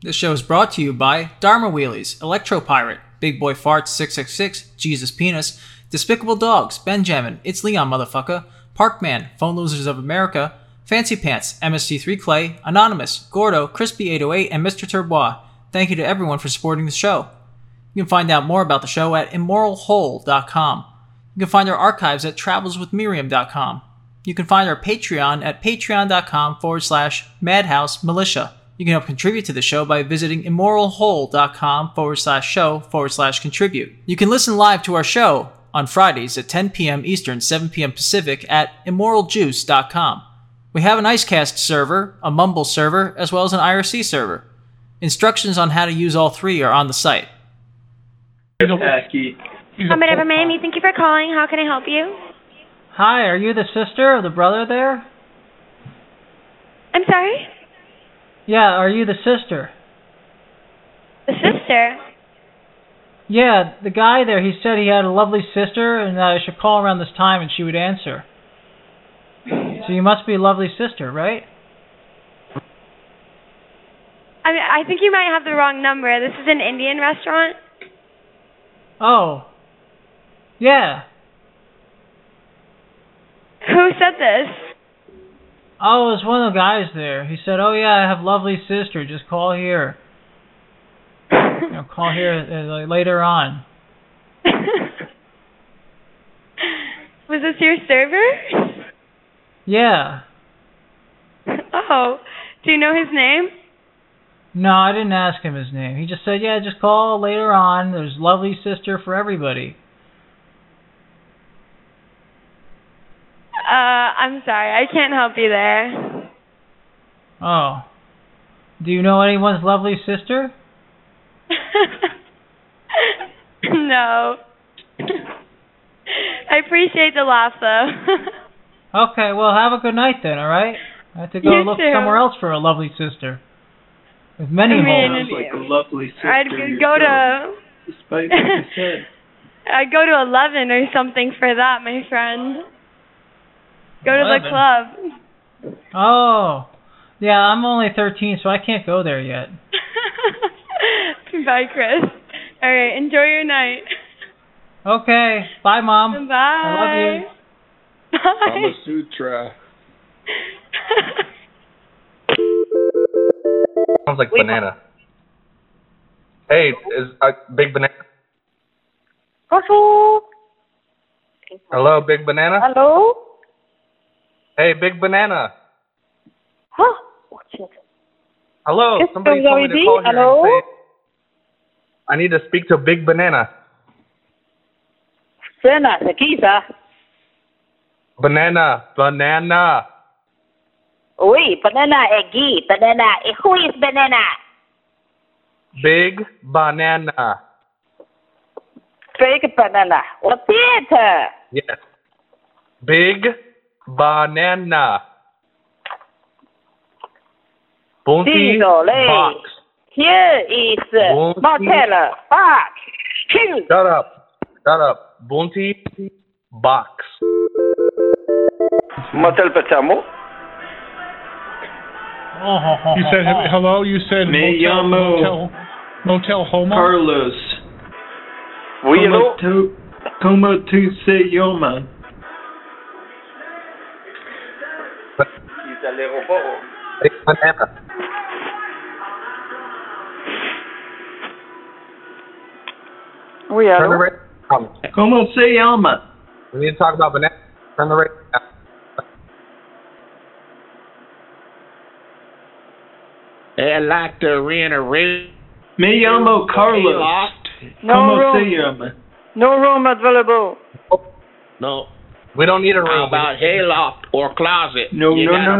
This show is brought to you by Dharma Wheelies, Electro Pirate, Big Boy Farts 666, Jesus Penis, Despicable Dogs, Benjamin, It's Leon Motherfucker, Parkman, Phone Losers of America, Fancy Pants, MST3 Clay, Anonymous, Gordo, Crispy808, and Mr. Turbois. Thank you to everyone for supporting the show. You can find out more about the show at immoralhole.com. You can find our archives at travelswithmiriam.com. You can find our Patreon at patreon.com/Madhouse Militia. You can help contribute to the show by visiting immoralhole.com/show/contribute. You can listen live to our show on Fridays at 10 p.m. Eastern, 7 p.m. Pacific at immoraljuice.com. We have an Icecast server, a Mumble server, as well as an IRC server. Instructions on how to use all three are on the site. Whatever, Miami, thank you for calling. How can I help you? Hi, are you the sister of the brother there? I'm sorry? Yeah, are you the sister? The sister? Yeah, the guy there, he said he had a lovely sister and that I should call around this time and she would answer. So you must be a lovely sister, right? I think you might have the wrong number. This is an Indian restaurant. Oh. Yeah. Who said this? Oh, it was one of the guys there. He said, oh yeah, I have a lovely sister. Just call here. Call here later on. Was this your server? Yeah. Oh. Do you know his name? No, I didn't ask him his name. He just said, yeah, just call later on. There's a lovely sister for everybody. I'm sorry. I can't help you there. Oh. Do you know anyone's lovely sister? No. I appreciate the laugh, though. Okay, well, have a good night then, alright? I have to go look somewhere else for a lovely sister. With many holes. Like a lovely sister. I'd go to... Despite what you said. I'd go to 11 or something for that, my friend. Go 11? to the club. Oh. Yeah, I'm only 13, so I can't go there yet. Bye, Chris. Alright, enjoy your night. Okay. Bye, Mom. Bye. I love you. Bye. Kama Sutra. Sounds like banana. Hey, is Big Banana? Hello, Big Banana? Hello? Hey, Big Banana. Huh? Oh, shit. Hello, somebody told me to call here and say I need to speak to Big Banana. Banana, c'est qui ça? Banana. Oui, banana est Guy. Banana. Et who is banana? Big Banana. Big banana. Repeat. Yes. Big Banana. Bounty box. Here is motel. Box. Chill. Shut up. Bounty box. Motel Petamo. You said hello. You said motel Homo. Carlos. Oui, hello. Como tu se llama? Il est à l'aéroport. Big Banana. Oui, Turn the hello. radio down. Como se llama? We need to talk about banana. Turn the radio down. I'd like to rent a room. Me llamo Carlos. No Como se room. llama? No room available. No. We don't need a How room. about hayloft or closet? No.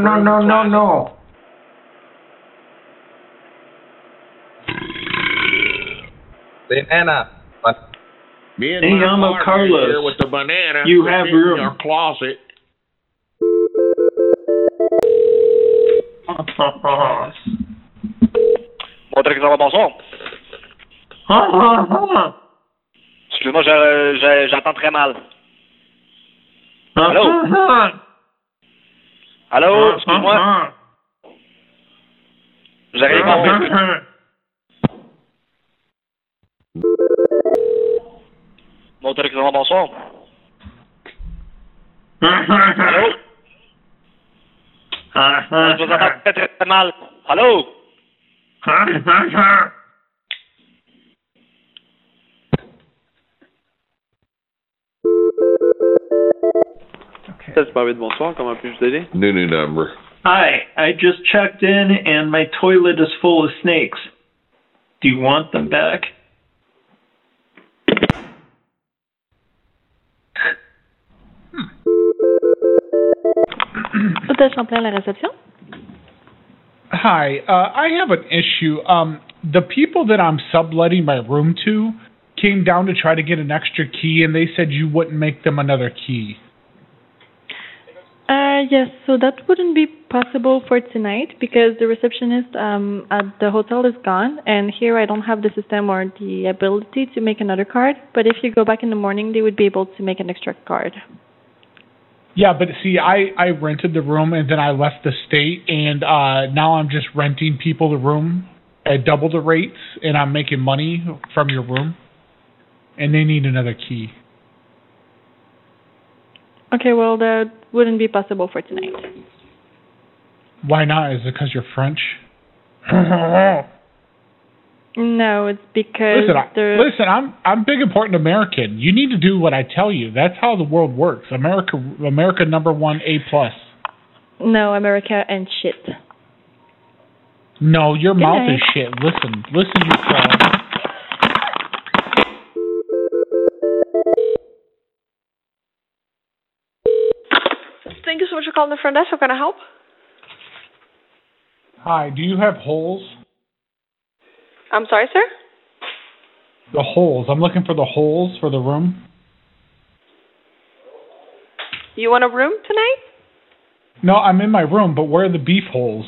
Banana. Me and Hey, my I'm a partner Carlos. here with the banana. You to have fit room. in your closet. Bonsoir. Excuse-moi, j'entends très mal. Allô? Allô? Excuse-moi. Vous avez compris? Montre que ça bonsoir. Allô? Je vous entends très, très mal. Allô? Ça, tu parles de bonsoir, comment puis-je vous aider? New number. Hi, I just checked in and my toilet is full of snakes. Do you want them back? Hôtel Champlain, la réception. Hi, I have an issue. The people that I'm subletting my room to came down to try to get an extra key, and they said you wouldn't make them another key. Yes, so that wouldn't be possible for tonight because the receptionist at the hotel is gone, and here I don't have the system or the ability to make another card. But if you go back in the morning, they would be able to make an extra card. Yeah, but see, I rented the room and then I left the state, and now I'm just renting people the room at double the rates, and I'm making money from your room, and they need another key. Okay, well, that wouldn't be possible for tonight. Why not? Is it because you're French? No, it's because listen, I'm big important American. You need to do what I tell you. That's how the world works. America #1 A+. No, America and shit. No, your Good mouth night. is shit. Listen, you crowd. Thank you so much for calling the front desk. How can I help? Hi, do you have holes? I'm sorry, sir? The holes. I'm looking for the holes for the room. You want a room tonight? No, I'm in my room, but where are the beef holes?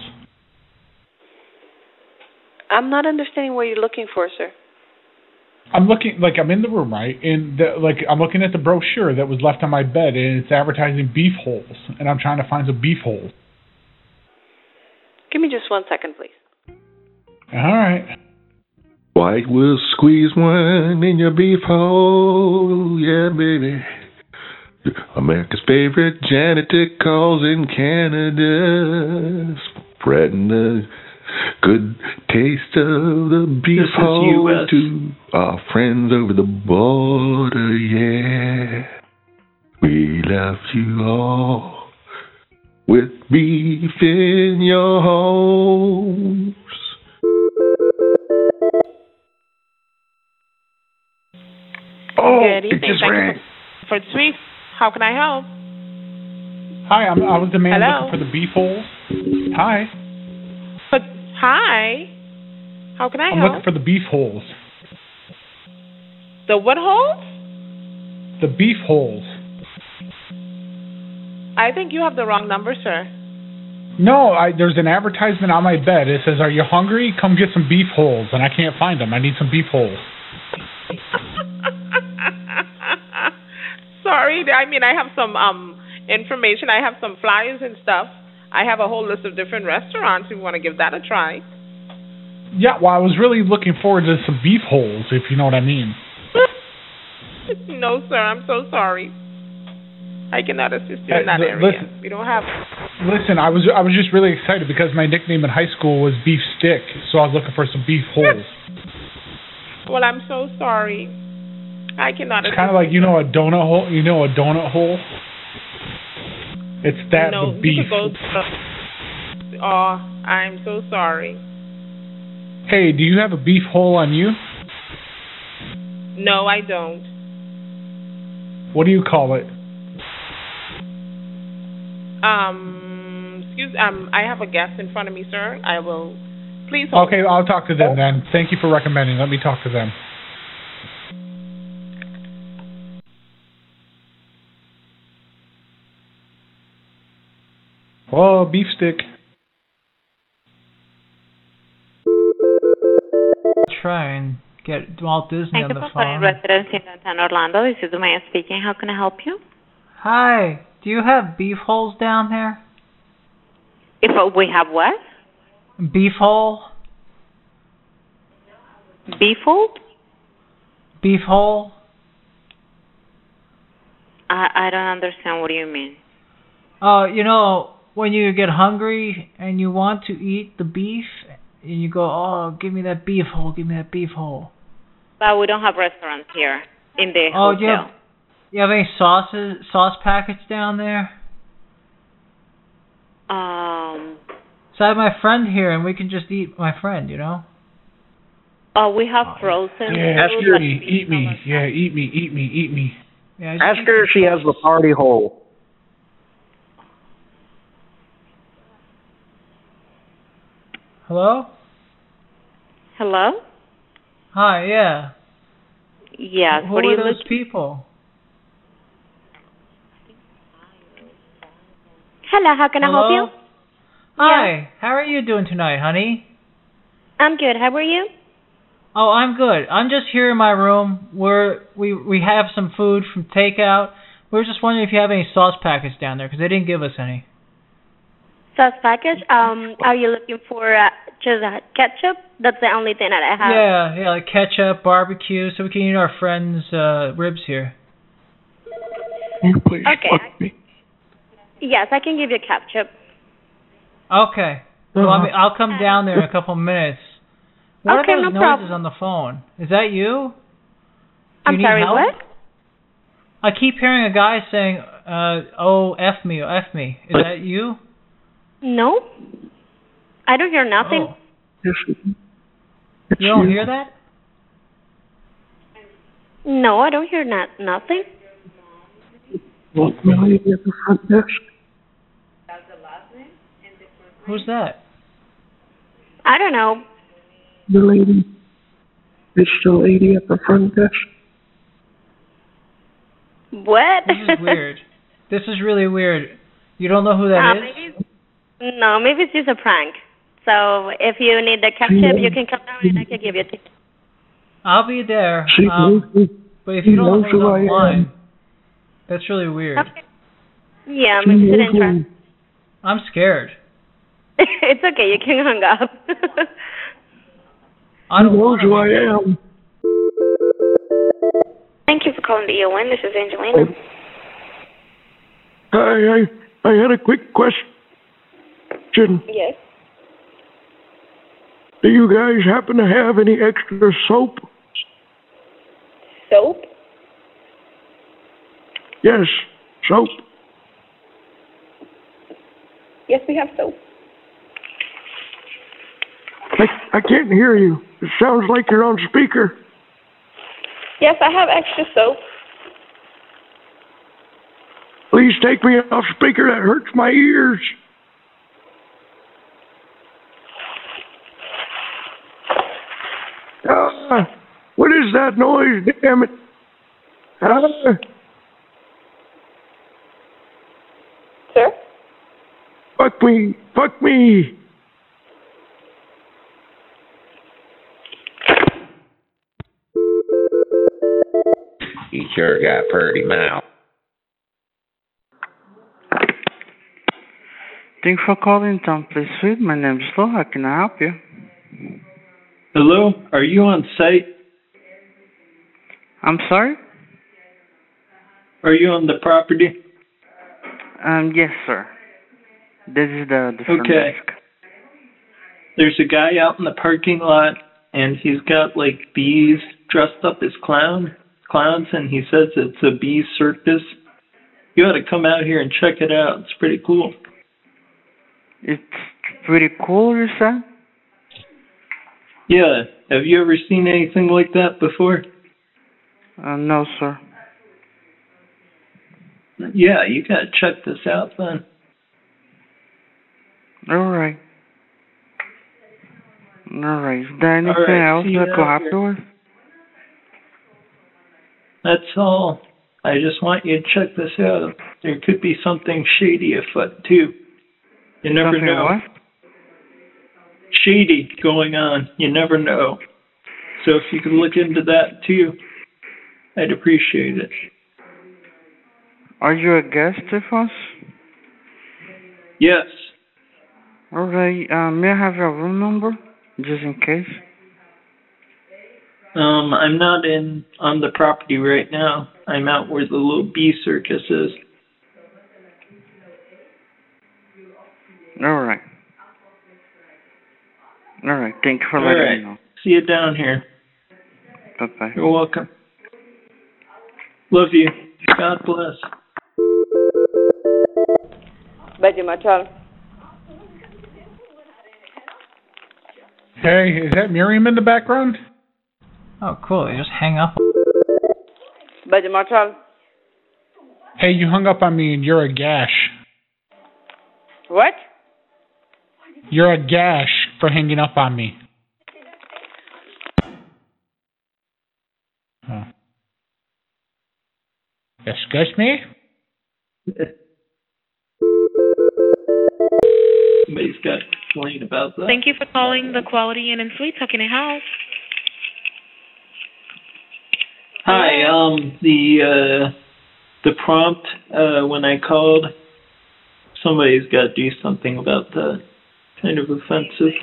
I'm not understanding what you're looking for, sir. I'm looking, I'm in the room, right? And I'm looking at the brochure that was left on my bed, and it's advertising beef holes, and I'm trying to find some beef holes. Give me just 1 second, please. All right. White will squeeze one in your beef hole, yeah, baby. America's favorite janitor calls in Canada, spreading the good taste of the beef hole to our friends over the border, yeah. We love you all with beef in your homes. Oh, good it evening. just Thank rang. you for the suite. How can I help? Hi, I was the man Hello? looking for the beef holes. Hi. But hi. How can I I'm help? looking for the beef holes. The what holes? The beef holes. I think you have the wrong number, sir. No, there's an advertisement on my bed. It says, "Are you hungry? Come get some beef holes." And I can't find them. I need some beef holes. Sorry, I mean I have some information. I have some flyers and stuff. I have a whole list of different restaurants. If you want to give that a try. Yeah, well, I was really looking forward to some beef holes, if you know what I mean. No, sir. I'm so sorry. I cannot assist you in that area. We don't have. Listen, I was just really excited because my nickname in high school was Beef Stick, so I was looking for some beef holes. Well, I'm so sorry. I cannot. It's kind of like a donut hole. You know a donut hole? It's that No, the beef. you could go oh, I'm so sorry. Hey, do you have a beef hole on you? No, I don't. What do you call it? I have a guest in front of me, sir. I will. Please hold. Okay, I'll talk to them then. Thank you for recommending. Let me talk to them. Oh, beef stick. Try and get Walt Disney Thank on you the for calling phone. Residence in downtown Orlando. This is Maya speaking. How can I help you? Hi, do you have beef holes down there? If we have what? Beef hole? Beef hole? Beef hole? I don't understand. What do you mean? You know, when you get hungry and you want to eat the beef, and you go, oh, give me that beef hole, give me that beef hole. But we don't have restaurants here in the Oh, hotel. do you have any sauce packets down there? So I have my friend here, and we can just eat my friend, you know? Oh, we have frozen. Yeah, food, eat me. Yeah, eat me. Yeah, Ask her if she has the party hole. Hello? Hello? Hi, yeah. Yes. Who What are are you those looking? people? Hello, how can I help you? Hi, how are you doing tonight, honey? I'm good. How are you? Oh, I'm good. I'm just here in my room where we have some food from takeout. We were just wondering if you have any sauce packets down there, because they didn't give us any. Sauce package. Are you looking for just ketchup? That's the only thing that I have. Yeah, like ketchup, barbecue, so we can eat our friends' ribs here. You please fuck me. Yes, I can give you ketchup. Okay. Well, I'll come down there in a couple minutes. What Okay, are those no noises problem. on the phone? Is that you? I'm need sorry, help? what? I keep hearing a guy saying, oh, F me, or F me. Is that you? No. I don't hear nothing. Oh. You don't hear that? No, I don't hear nothing. Want the lady at the front desk? Who's that? I don't know. The lady. It's the lady at the front desk. What? This is weird. This is really weird. You don't know who that is? Maybe it's just a prank. So if you need the ketchup, you can come down and I can give you a ticket. I'll be there. She knows me. But if you don't knows know who who's I am. online, that's really weird. Okay. Yeah, She maybe sit knows and try. me. I'm scared. It's okay, you can hang up. I don't She knows wanna who I be- am. Thank you for calling the EON. This is Angelina. Hi, I had a quick question. Yes. Do you guys happen to have any extra soap? Soap? Yes, soap. Yes, we have soap. I can't hear you. It sounds like you're on speaker. Yes, I have extra soap. Please take me off speaker. That hurts my ears. What is that noise? Damn it. Sir? Fuck me. Fuck me. You sure got pretty mouth. Thanks for calling Tom Place Suite. My name is Flo. How can I help you? Hello? Are you on site? I'm sorry? Are you on the property? Yes, sir. This is the front Okay. desk. There's a guy out in the parking lot, and he's got like bees dressed up as clowns, and he says it's a bee circus. You ought to come out here and check it out. It's pretty cool. It's pretty cool, you said? Yeah. Have you ever seen anything like that before? No, sir. Yeah, you gotta check this out then. Alright. Alright. Is there anything else see you I could out help here. you with? That's all. I just want you to check this out. There could be something shady afoot too. You never Something know. what? Shady going on. You never know. So if you could look into that too, I'd appreciate it. Are you a guest of us? Yes. Alright. May I have your room number? Just in case. I'm not on the property right now. I'm out where the little bee circus is. All right. All right. Thank you for letting me know. See you down here. Bye-bye. You're welcome. Love you. God bless. Betty Martel. Hey, is that Miriam in the background? Oh, cool. They just hang up. Betty Martel. Hey, you hung up on me and you're a gash. What? You're a gash for hanging up on me. Oh. Excuse me? Somebody's got to complain about that. Thank you for calling the Quality Inn and Suites. How can I help? Hi, the prompt when I called, somebody's got to do something about that. Kind of offensive.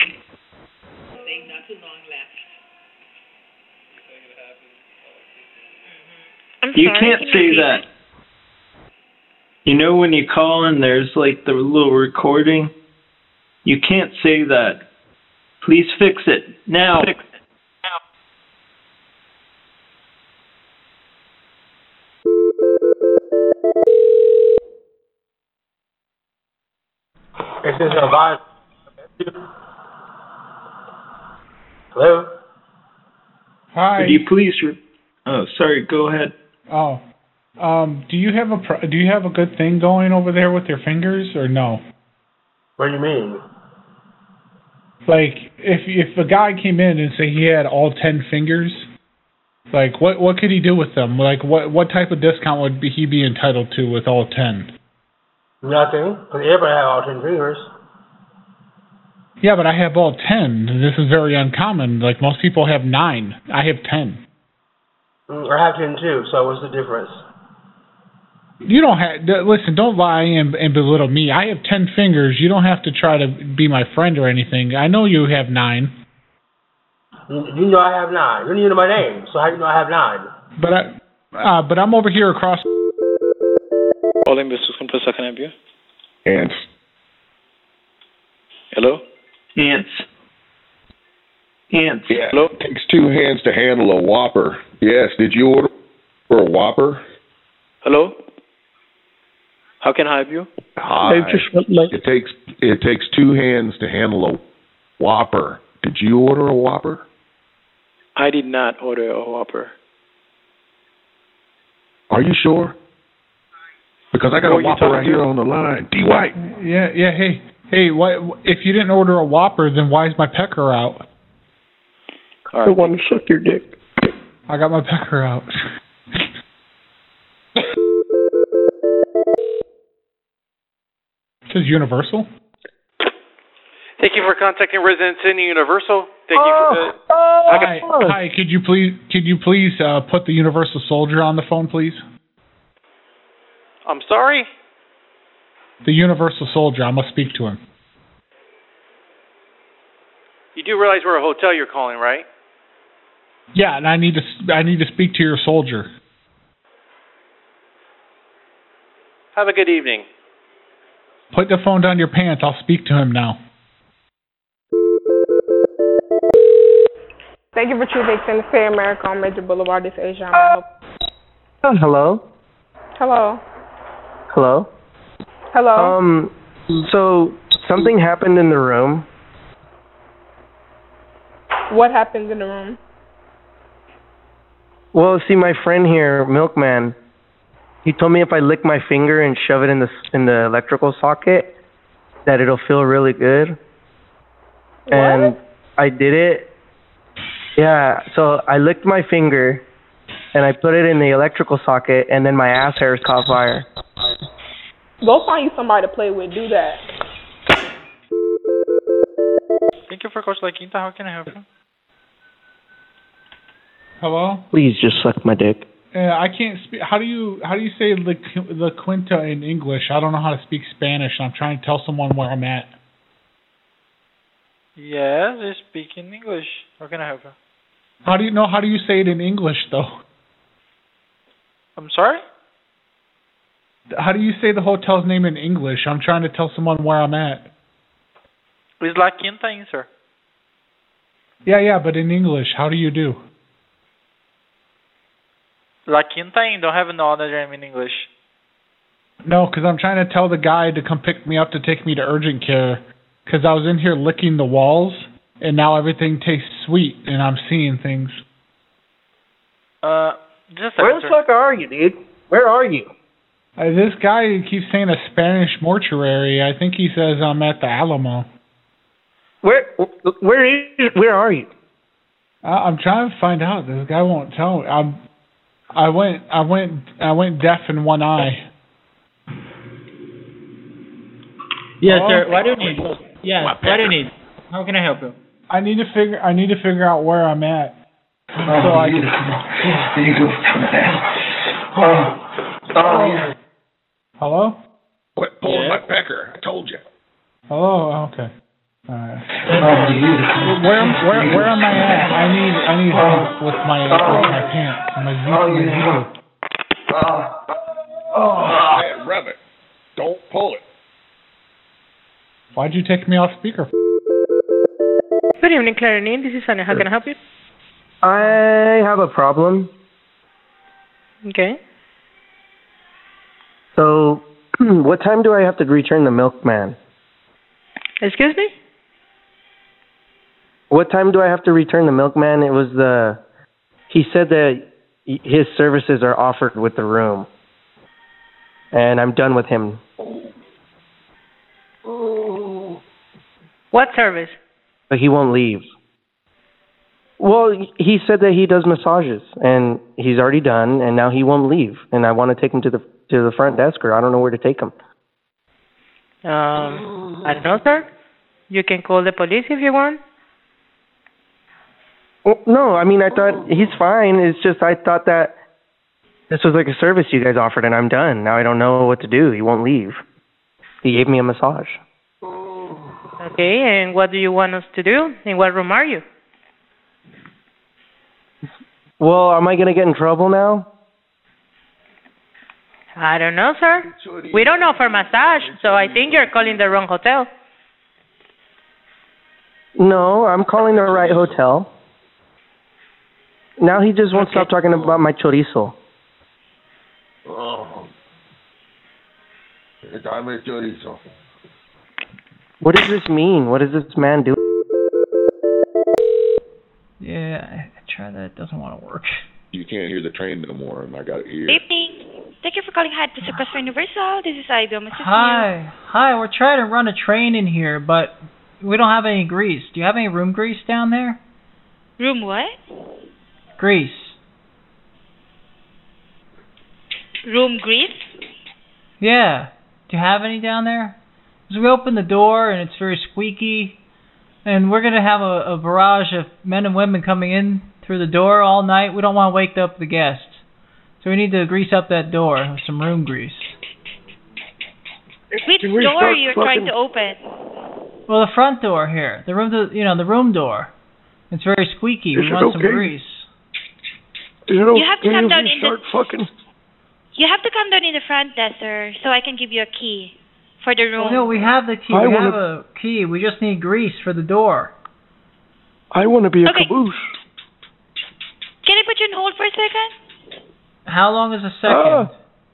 You can't say that. You know when you call and there's like the little recording? You can't say that. Please fix it. Now. This is a vibe. Hello? Hi. Could you please... Oh, sorry. Go ahead. Oh. Do you have a good thing going over there with your fingers or no? What do you mean? Like if a guy came in and say he had all 10 fingers, like what could he do with them? Like what type of discount would he be entitled to with all 10? Nothing. Because everybody have all 10 fingers. Yeah, but I have all 10. This is very uncommon. Like most people have 9. I have 10. I have 10 too. So what's the difference? You don't have listen. Don't lie and belittle me. I have 10 fingers. You don't have to try to be my friend or anything. I know you have 9. You know I have 9. You don't even know my name, so how do you know I have 9? But I'm over here across. Calling Business Compressor, can I help you? Ants. Hello? Ants. Yeah, hello? It takes 2 hands to handle a Whopper. Yes, did you order for a Whopper? Hello? How can I help you? Hi. It takes 2 hands to handle a Whopper. Did you order a Whopper? I did not order a Whopper. Are you sure? Because I got a Whopper right here on the line. D. White. Yeah. Hey. What? If you didn't order a Whopper, then why is my pecker out? I want to suck your dick. I got my pecker out. This is Universal. Thank you for contacting Residence Inn Universal. Thank you for Hi. Could you please put the Universal Soldier on the phone, please? I'm sorry? The Universal Soldier. I must speak to him. You do realize we're a hotel you're calling, right? Yeah, and I need to speak to your soldier. Have a good evening. Put the phone down your pants. I'll speak to him now. Thank you for choosing Extended Stay America on Major Boulevard. This is Asia. Hello. Hello. Hello. Hello. So something happened in the room. What happened in the room? Well, see, my friend here, Milkman, he told me if I lick my finger and shove it in the electrical socket, that it'll feel really good. What? And I did it. Yeah, so I licked my finger, and I put it in the electrical socket, and then my ass hairs caught fire. Go find you somebody to play with. Do that. Thank you for calling La Quinta. How can I help you? Hello? Please just suck my dick. I can't speak. How do you say La Quinta in English? I don't know how to speak Spanish. I'm trying to tell someone where I'm at. Yes, I speak in English. How can I help you? How do you say it in English, though? I'm sorry? How do you say the hotel's name in English? I'm trying to tell someone where I'm at. It's La Quinta Inn, sir. Yeah, but in English, how do you do? La Quinta Inn, don't have no other name in English. No, because I'm trying to tell the guy to come pick me up to take me to urgent care. Because I was in here licking the walls, and now everything tastes sweet, and I'm seeing things. Just a Where the fuck are you, dude? Where are you? This guy keeps saying a Spanish mortuary. I think he says I'm at the Alamo. Where are you? I'm trying to find out. This guy won't tell me. I went deaf in one eye. Yes, sir. What do you need? Yes, what do you need? How can I help you? I need to figure out where I'm at. So I can. Hello? Quit pulling my pecker. I told you. Hello. Okay. Alright. Where am I at? I need help with my pants. My zip. Man, rub it. Don't pull it. Why'd you take me off speaker? Good evening, Clarinine. This is Sonia. How can I help you? I have a problem. Okay. So, what time do I have to return the milkman? Excuse me? What time do I have to return the milkman? He said that his services are offered with the room. And I'm done with him. What service? But he won't leave. Well, he said that he does massages, and he's already done, and now he won't leave. And I want to take him to the front desk, or I don't know where to take him. I don't know, sir. You can call the police if you want. Well, no, I mean, I thought he's fine. It's just I thought that this was like a service you guys offered, and I'm done. Now I don't know what to do. He won't leave. He gave me a massage. Okay, and what do you want us to do? In what room are you? Well, am I going to get in trouble now? I don't know, sir. We don't offer massage, so I think you're calling the wrong hotel. No, I'm calling the right hotel. Now he just won't stop talking about my chorizo. Oh. Dame chorizo. What does this mean? What does this man do? Yeah, I tried that. It doesn't want to work. You can't hear the train no more, and I got it here. Good evening. Thank you for calling Hyatt Pacific Universal. This is Ida. Hi. We're trying to run a train in here, but we don't have any grease. Do you have any room grease down there? Room what? Grease. Room grease? Yeah. Do you have any down there? Because we opened the door and it's very squeaky, and we're going to have a barrage of men and women coming in through the door all night. We don't want to wake up the guests. So we need to grease up that door with some room grease. Which door are you trying to open? Well, the front door here. The room door. It's very squeaky. We want some grease. You have to come down in You have to come down in the front desk, sir, so I can give you a key for the room. Oh, no, we have the key. We have a key. We just need grease for the door. I want to be a caboose. Can I put you on hold for a second? How long is a second?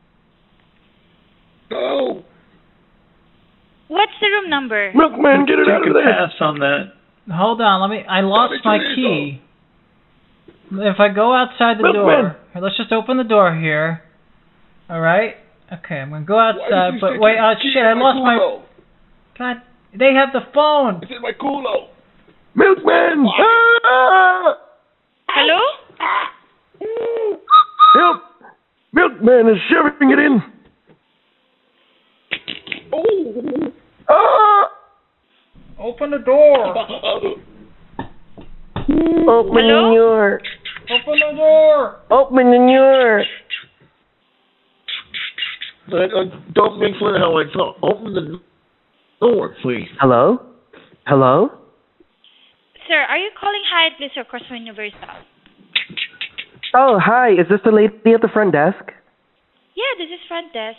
No. What's the room number? Milkman, get it out of there. Pass on that. Hold on, I lost my key. If I go outside the door, let's just open the door here. All right. Okay, I'm gonna go outside. But wait, shit! I lost my. God, they have the phone. It's in my culo. Milkman! Hello? Help! Milkman is shoving it in. Open the door. Open the door. Open the door. Open the door. Don't make fun of how I talk. Open the door, please. Hello? Sir, are you calling Hyatt Bliss or Crossway Universal? Oh, hi. Is this the lady at the front desk? Yeah, this is front desk.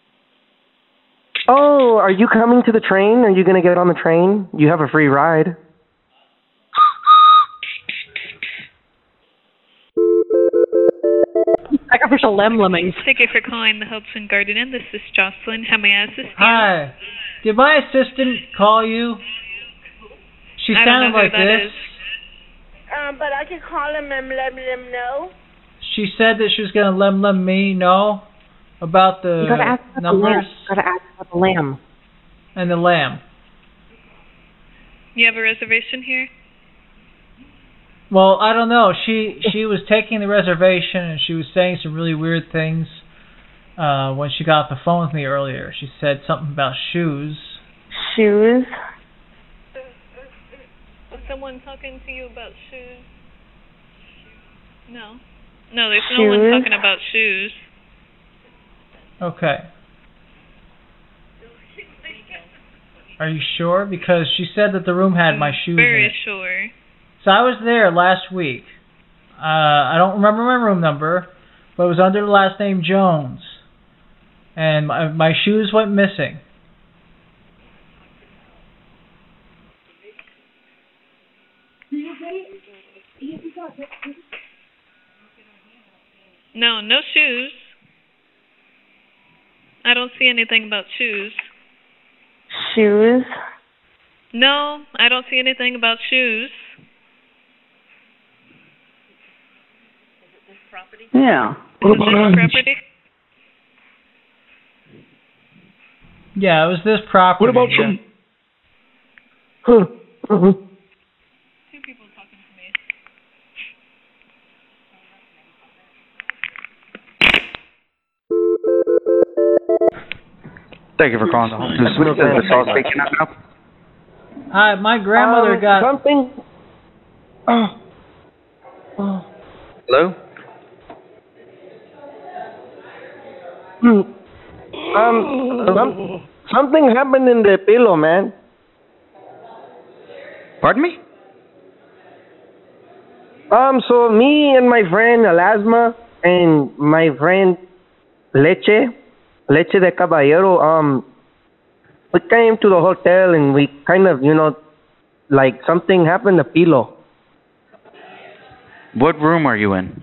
Oh, are you coming to the train? Are you going to get on the train? You have a free ride. Sacrificial lemmings. Thank you for calling the Hudson Garden Inn. This is Jocelyn. How may I assist you? Hi. Did my assistant call you? She I sounded don't know who like that this. is. But I can call him and let him know. She said that she was going to let me know about the You gotta ask about numbers. the lamb. Gotta ask about the lamb. And the lamb. You have a reservation here? Well, I don't know. She was taking the reservation and she was saying some really weird things when she got off the phone with me earlier. She said something about shoes. Shoes? Was someone talking to you about shoes? No. No, there's no Shoes? one talking about shoes. Okay. Are you sure? Because she said that the room had my shoes in Very it. sure. So I was there last week. I don't remember my room number, but it was under the last name Jones. And my shoes went missing. No, no shoes. I don't see anything about shoes. Shoes? No, I don't see anything about shoes. Yeah. Is it this property? Yeah, it was this property. What about yeah. Two people talking to me. Thank you for calling the home to Sweet the sauce speaking up. Hi, my grandmother got something. Hello? Something happened in the pillow, man. Pardon me? So me and my friend Alasma and my friend Leche de Caballero, we came to the hotel and we kind of, like something happened to pillow. What room are you in?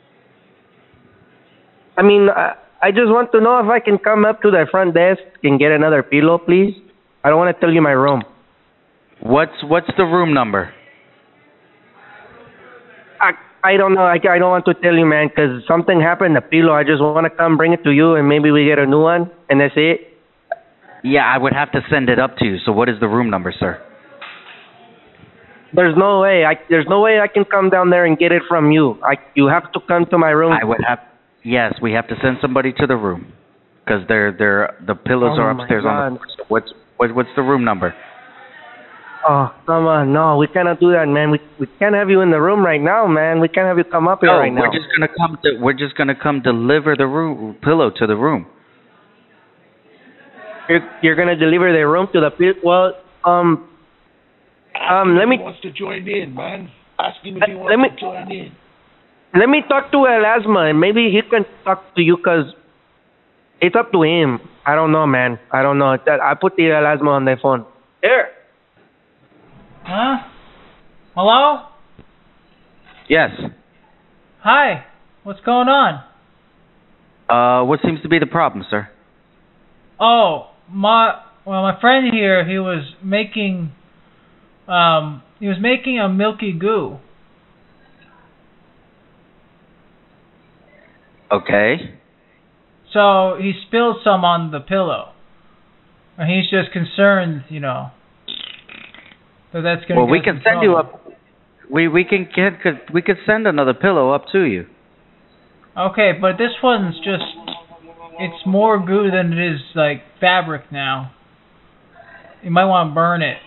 I mean, I just want to know if I can come up to the front desk and get another pillow, please. I don't want to tell you my room. What's the room number? I don't know. I don't want to tell you, man, because something happened to pillow. I just want to come bring it to you, and maybe we get a new one, and that's it. Yeah, I would have to send it up to you. So what is the room number, sir? There's no way. There's no way I can come down there and get it from you. You have to come to my room. Yes, we have to send somebody to the room because the pillows are upstairs on the floor. So what's the room number? Oh, come on. No, we cannot do that, man. We can't have you in the room right now, man. We can't have you come up here right now. We're just gonna come deliver the pillow to the room. You're gonna deliver the room to the pillow? Well, let me. He wants to join in, man. Ask him if he wants to join in. Let me talk to Elasma, and maybe he can talk to you, because it's up to him. I don't know, man. I don't know. I put the Elasma on the phone. Here. Huh? Hello? Yes. Hi. What's going on? What seems to be the problem, sir? Oh, my friend here, he was making a milky goo. Okay. So he spilled some on the pillow. And he's just concerned, that that's going to. Well, we can send you up. We could send another pillow up to you. Okay, but this one's it's more goo than it is like fabric now. You might want to burn it.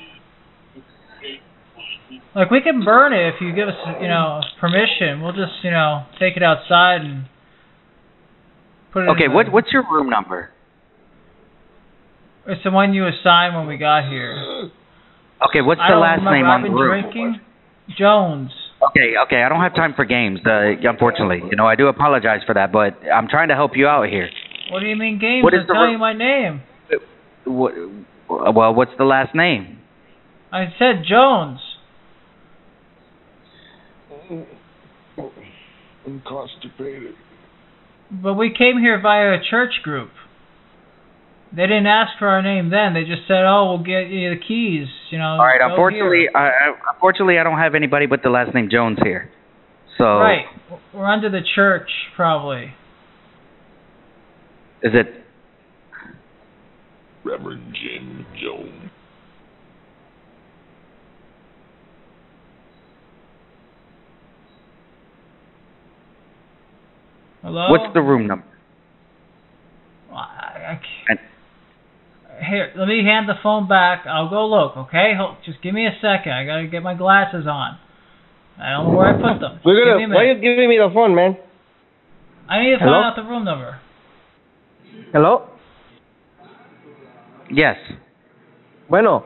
Like, we can burn it if you give us, permission. We'll just, take it outside and put it. Okay, what's your room number? It's the one you assigned when we got here. Okay, what's the last name on the room? Drinking? Jones. Okay. I don't have time for games, unfortunately. You know, I do apologize for that, but I'm trying to help you out here. What do you mean games? What is I'm telling you my name. Well, what's the last name? I said Jones. I'm constipated. But we came here via a church group. They didn't ask for our name then. They just said, "Oh, we'll get you the keys." You know. All right. go Unfortunately, here. unfortunately, I don't have anybody but the last name Jones here. So. Right. We're under the church, probably. Is it? Reverend Jim Jones. Hello. What's the room number? I can't. Here, let me hand the phone back. I'll go look, okay? Just give me a second. I gotta get my glasses on. I don't know where I put them. Why are you giving me the phone, man? I need to find out the room number. Hello? Yes. Bueno.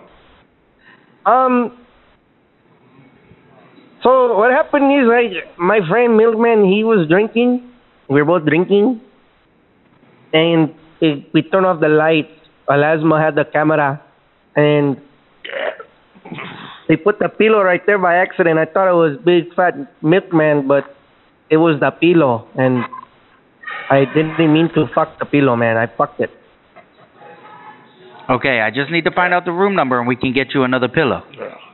So what happened is, my friend Milkman, he was drinking. We were both drinking. And we turned off the lights. Alasma had the camera, and they put the pillow right there by accident. I thought it was Big Fat Milkman, but it was the pillow, and I didn't mean to fuck the pillow, man. I fucked it. Okay, I just need to find out the room number, and we can get you another pillow.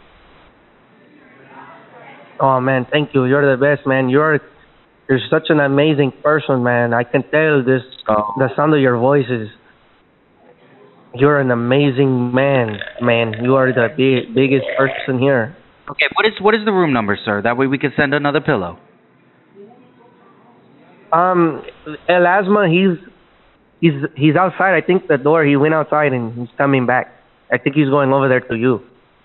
Oh man, thank you. You're the best, man. You're such an amazing person, man. I can tell the sound of your voice is. You're an amazing man. You are the biggest person here. Okay, what is the room number, sir? That way we can send another pillow. Elasma, he's outside. I think the door. He went outside and he's coming back. I think he's going over there to you.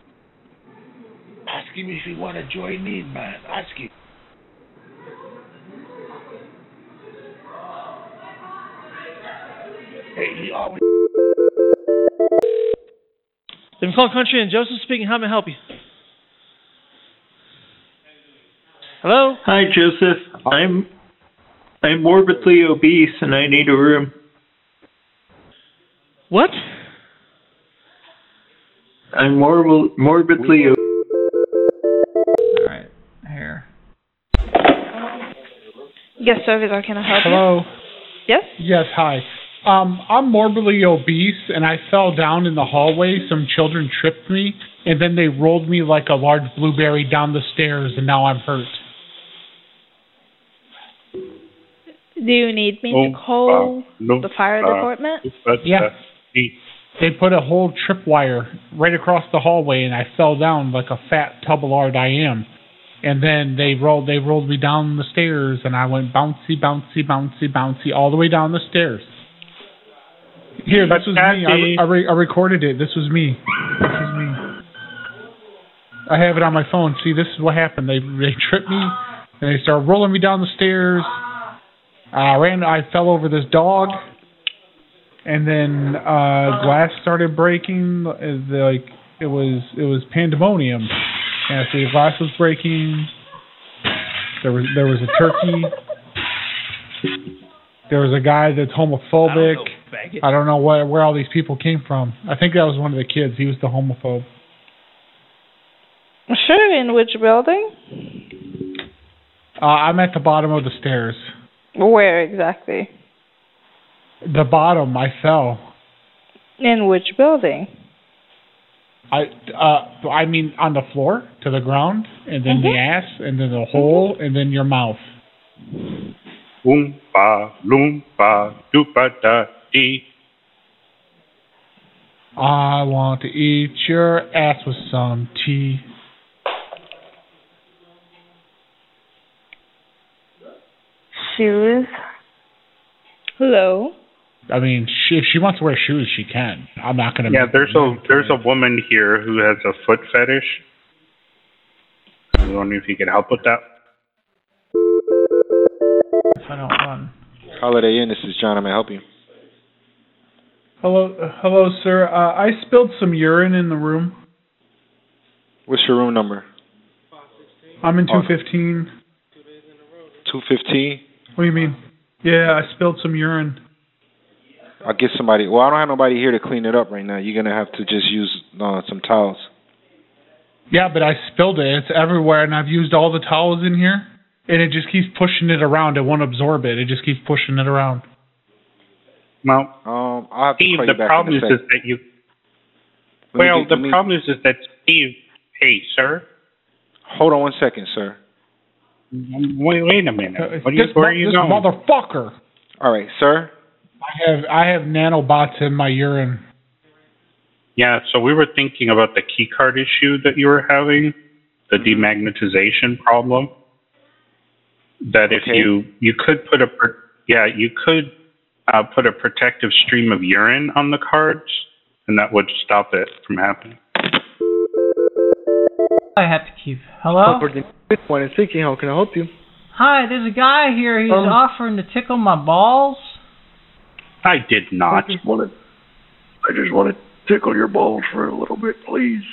Ask him if he want to join in, man. Ask him. Hey, he always. Call Country and Joseph speaking. How may I help you? Hello? Hi, Joseph. I'm morbidly obese and I need a room. What? I'm morbidly obese. All right, here. Yes, service. How can I help Hello. you? Yes. Yes. Hi. I'm morbidly obese, and I fell down in the hallway. Some children tripped me, and then they rolled me like a large blueberry down the stairs, and now I'm hurt. Do you need me to call the fire department? Yeah. They put a whole tripwire right across the hallway, and I fell down like a fat tubblard I am. And then they rolled me down the stairs, and I went bouncy, bouncy, bouncy, bouncy all the way down the stairs. Here, this was me. I recorded it. This was me. I have it on my phone. See, this is what happened. They tripped me, and they started rolling me down the stairs. I fell over this dog, and then glass started breaking. It was pandemonium. And so the glass was breaking. There was a turkey. There was a guy that's homophobic. I don't know where all these people came from. I think that was one of the kids. He was the homophobe. Sure. In which building? I'm at the bottom of the stairs. Where exactly? The bottom. I fell. In which building? I mean on the floor to the ground, and then the ass, and then the hole, and then your mouth. Oompa loompa doopa da dee. I want to eat your ass with some tea. Shoes. Hello. I mean, if she wants to wear shoes, she can. I'm not gonna. Yeah, there's a woman here who has a foot fetish. I was wondering if you could help with that. I don't run. Holiday Inn, this is John. How may I help you? Hello, sir. I spilled some urine in the room. What's your room number? I'm in 215. 215? What do you mean? Yeah, I spilled some urine. I'll get somebody. Well, I don't have nobody here to clean it up right now. You're going to have to just use some towels. Yeah, but I spilled it. It's everywhere, and I've used all the towels in here, and it just keeps pushing it around. It won't absorb it. It just keeps pushing it around. Well, I'll have to Steve, call the you back problem in a is sec. that you. Well, the problem is that Steve. Hey, sir. Hold on 1 second, sir. Wait a minute. Where are you this going? Motherfucker. All right, sir. I have nanobots in my urine. Yeah, so we were thinking about the key card issue that you were having, the demagnetization problem. That if you could put put a protective stream of urine on the cards, and that would stop it from happening. I have to keep. Hello? Bitcoin is speaking. How can I help you? Hi, there's a guy here. He's offering to tickle my balls. I did not. I just want to tickle your balls for a little bit, please.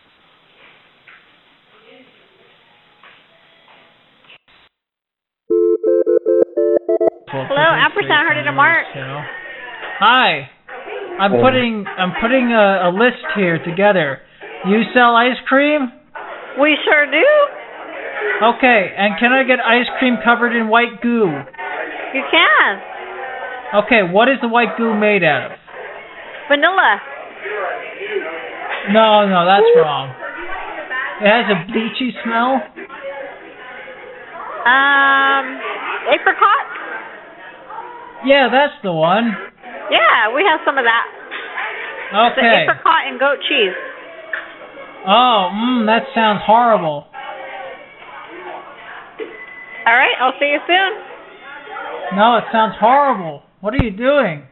Hello, Ampersand, heard it a mark. Hi. I'm putting a list here together. You sell ice cream? We sure do. Okay, and can I get ice cream covered in white goo? You can. Okay, what is the white goo made out of? Vanilla. No, that's wrong. It has a bleachy smell. Apricot? Yeah, that's the one. Yeah, we have some of that. Okay. It's apricot and goat cheese. Oh, that sounds horrible. All right, I'll see you soon. No, it sounds horrible. What are you doing?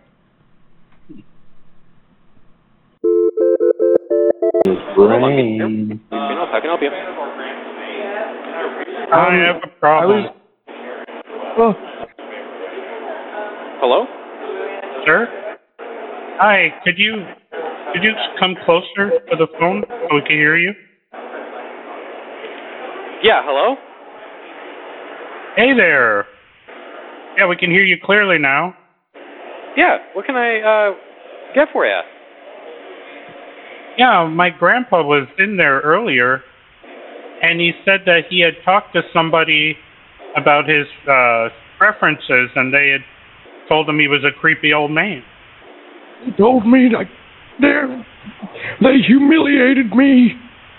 Brain. How can I help you? I have a problem. Hello? Sir? Hi, could you come closer to the phone so we can hear you? Yeah, hello? Hey there. Yeah, we can hear you clearly now. Yeah, what can I get for you? Yeah, my grandpa was in there earlier, and he said that he had talked to somebody about his preferences, and they had told him he was a creepy old man. He told me they humiliated me.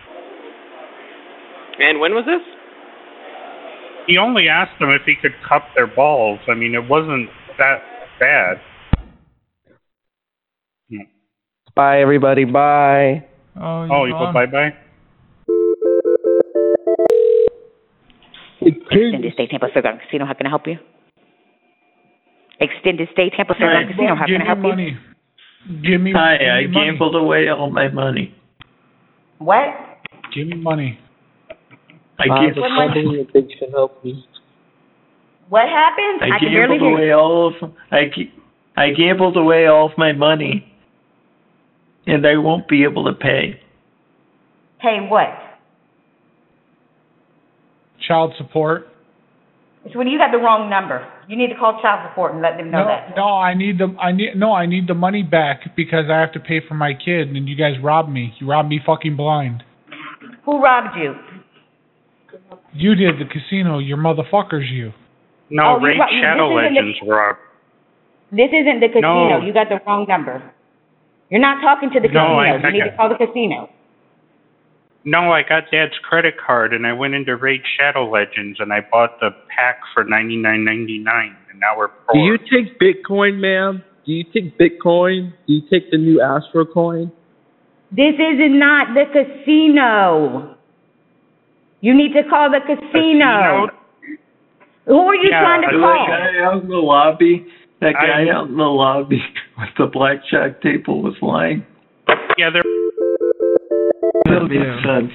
And when was this? He only asked them if he could cup their balls. I mean, it wasn't that bad. Bye, everybody. Bye. Oh, you put bye-bye? Extended Stay Tampa Fairground Casino, how can I help you? Extended Stay Tampa Fairground Casino, how can I help you? Give me Hi, money. I gambled away all my money. What? Give me money. I gambled What happened? I can barely gambled hear you. away I gambled away all of my money, and I won't be able to pay. Pay what? Child support. It's when you got the wrong number. You need to call child support and let them know that. No, I need the money back because I have to pay for my kid, and you guys robbed me. You robbed me fucking blind. Who robbed you? You did, the casino. Your motherfuckers, you. No, Raid Shadow Legends robbed. This isn't the casino. No. You got the wrong number. You're not talking to the casino. You need to call the casino. No, I got Dad's credit card, and I went into Raid Shadow Legends, and I bought the pack for $99.99, and now we're poor. Do you take Bitcoin, ma'am? Do you take Bitcoin? Do you take the new Astro coin? This is not the casino. You need to call the casino. Who are you trying to call? That guy out in the lobby. That guy out in the lobby with the blackjack table was lying. Yeah, they're... That makes sense.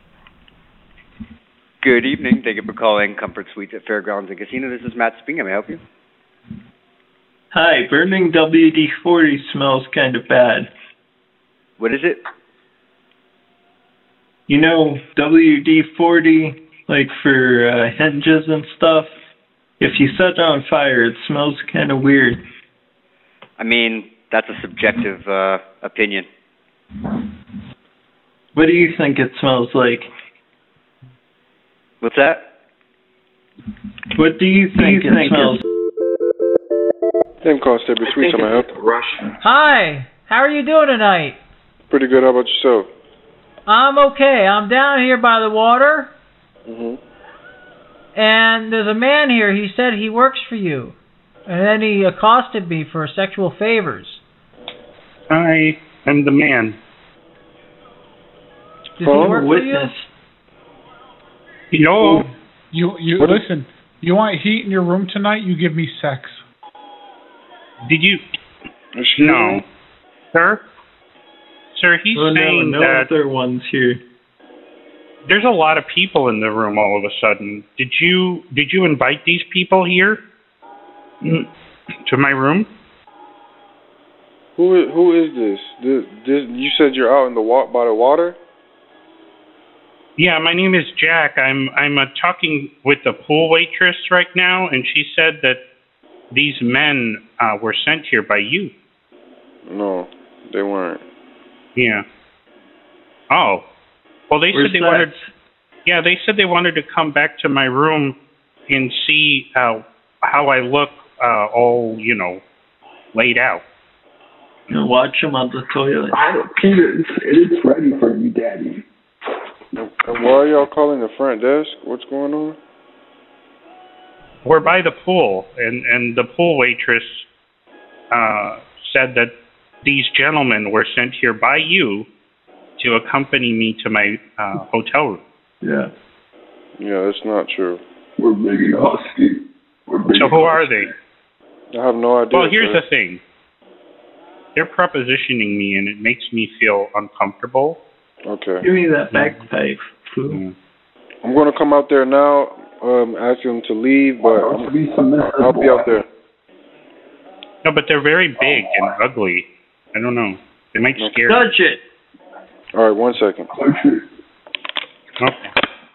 Good evening. Thank you for calling Comfort Suites at Fairgrounds and Casino. This is Matt speaking. May I help you? Hi, burning WD-40 smells kind of bad. What is it? You know, WD-40 like for hinges and stuff. If you set it on fire, it smells kind of weird. I mean, that's a subjective opinion. What do you think it smells like? What's that? What do you think it smells? Same call, Stable Suites. I'm help. Hi, how are you doing tonight? Pretty good. How about yourself? I'm okay. I'm down here by the water, and there's a man here. He said he works for you, and then he accosted me for sexual favors. I am the man. Does he work for you? No. You listen. You want heat in your room tonight? You give me sex. Did you? No, sir. Sir, he's saying no that other ones here. there's a lot of people in the room all of a sudden. Did you invite these people here to my room? Who is this? This you said you're out in by the water? Yeah, my name is Jack. I'm talking with the pool waitress right now, and she said that these men were sent here by you. No, they weren't. Yeah. Oh. Well, they said they wanted. Yeah, they said they wanted to come back to my room and see how I look, all laid out. Watch them on the toilet. Peter, it's ready for you, Daddy. And why are y'all calling the front desk? What's going on? We're by the pool, and the pool waitress said that these gentlemen were sent here by you to accompany me to my hotel room. Yeah. Yeah, that's not true. We're being hosty. So who are they? I have no idea. Well, here's sir. the thing. They're propositioning me, and it makes me feel uncomfortable. Okay. Give me that bagpipe, fool. I'm going to come out there now, ask them to leave, but I'll be out there. No, but they're very big and ugly. I don't know. They might scare me. Touch it. All right, 1 second. Okay.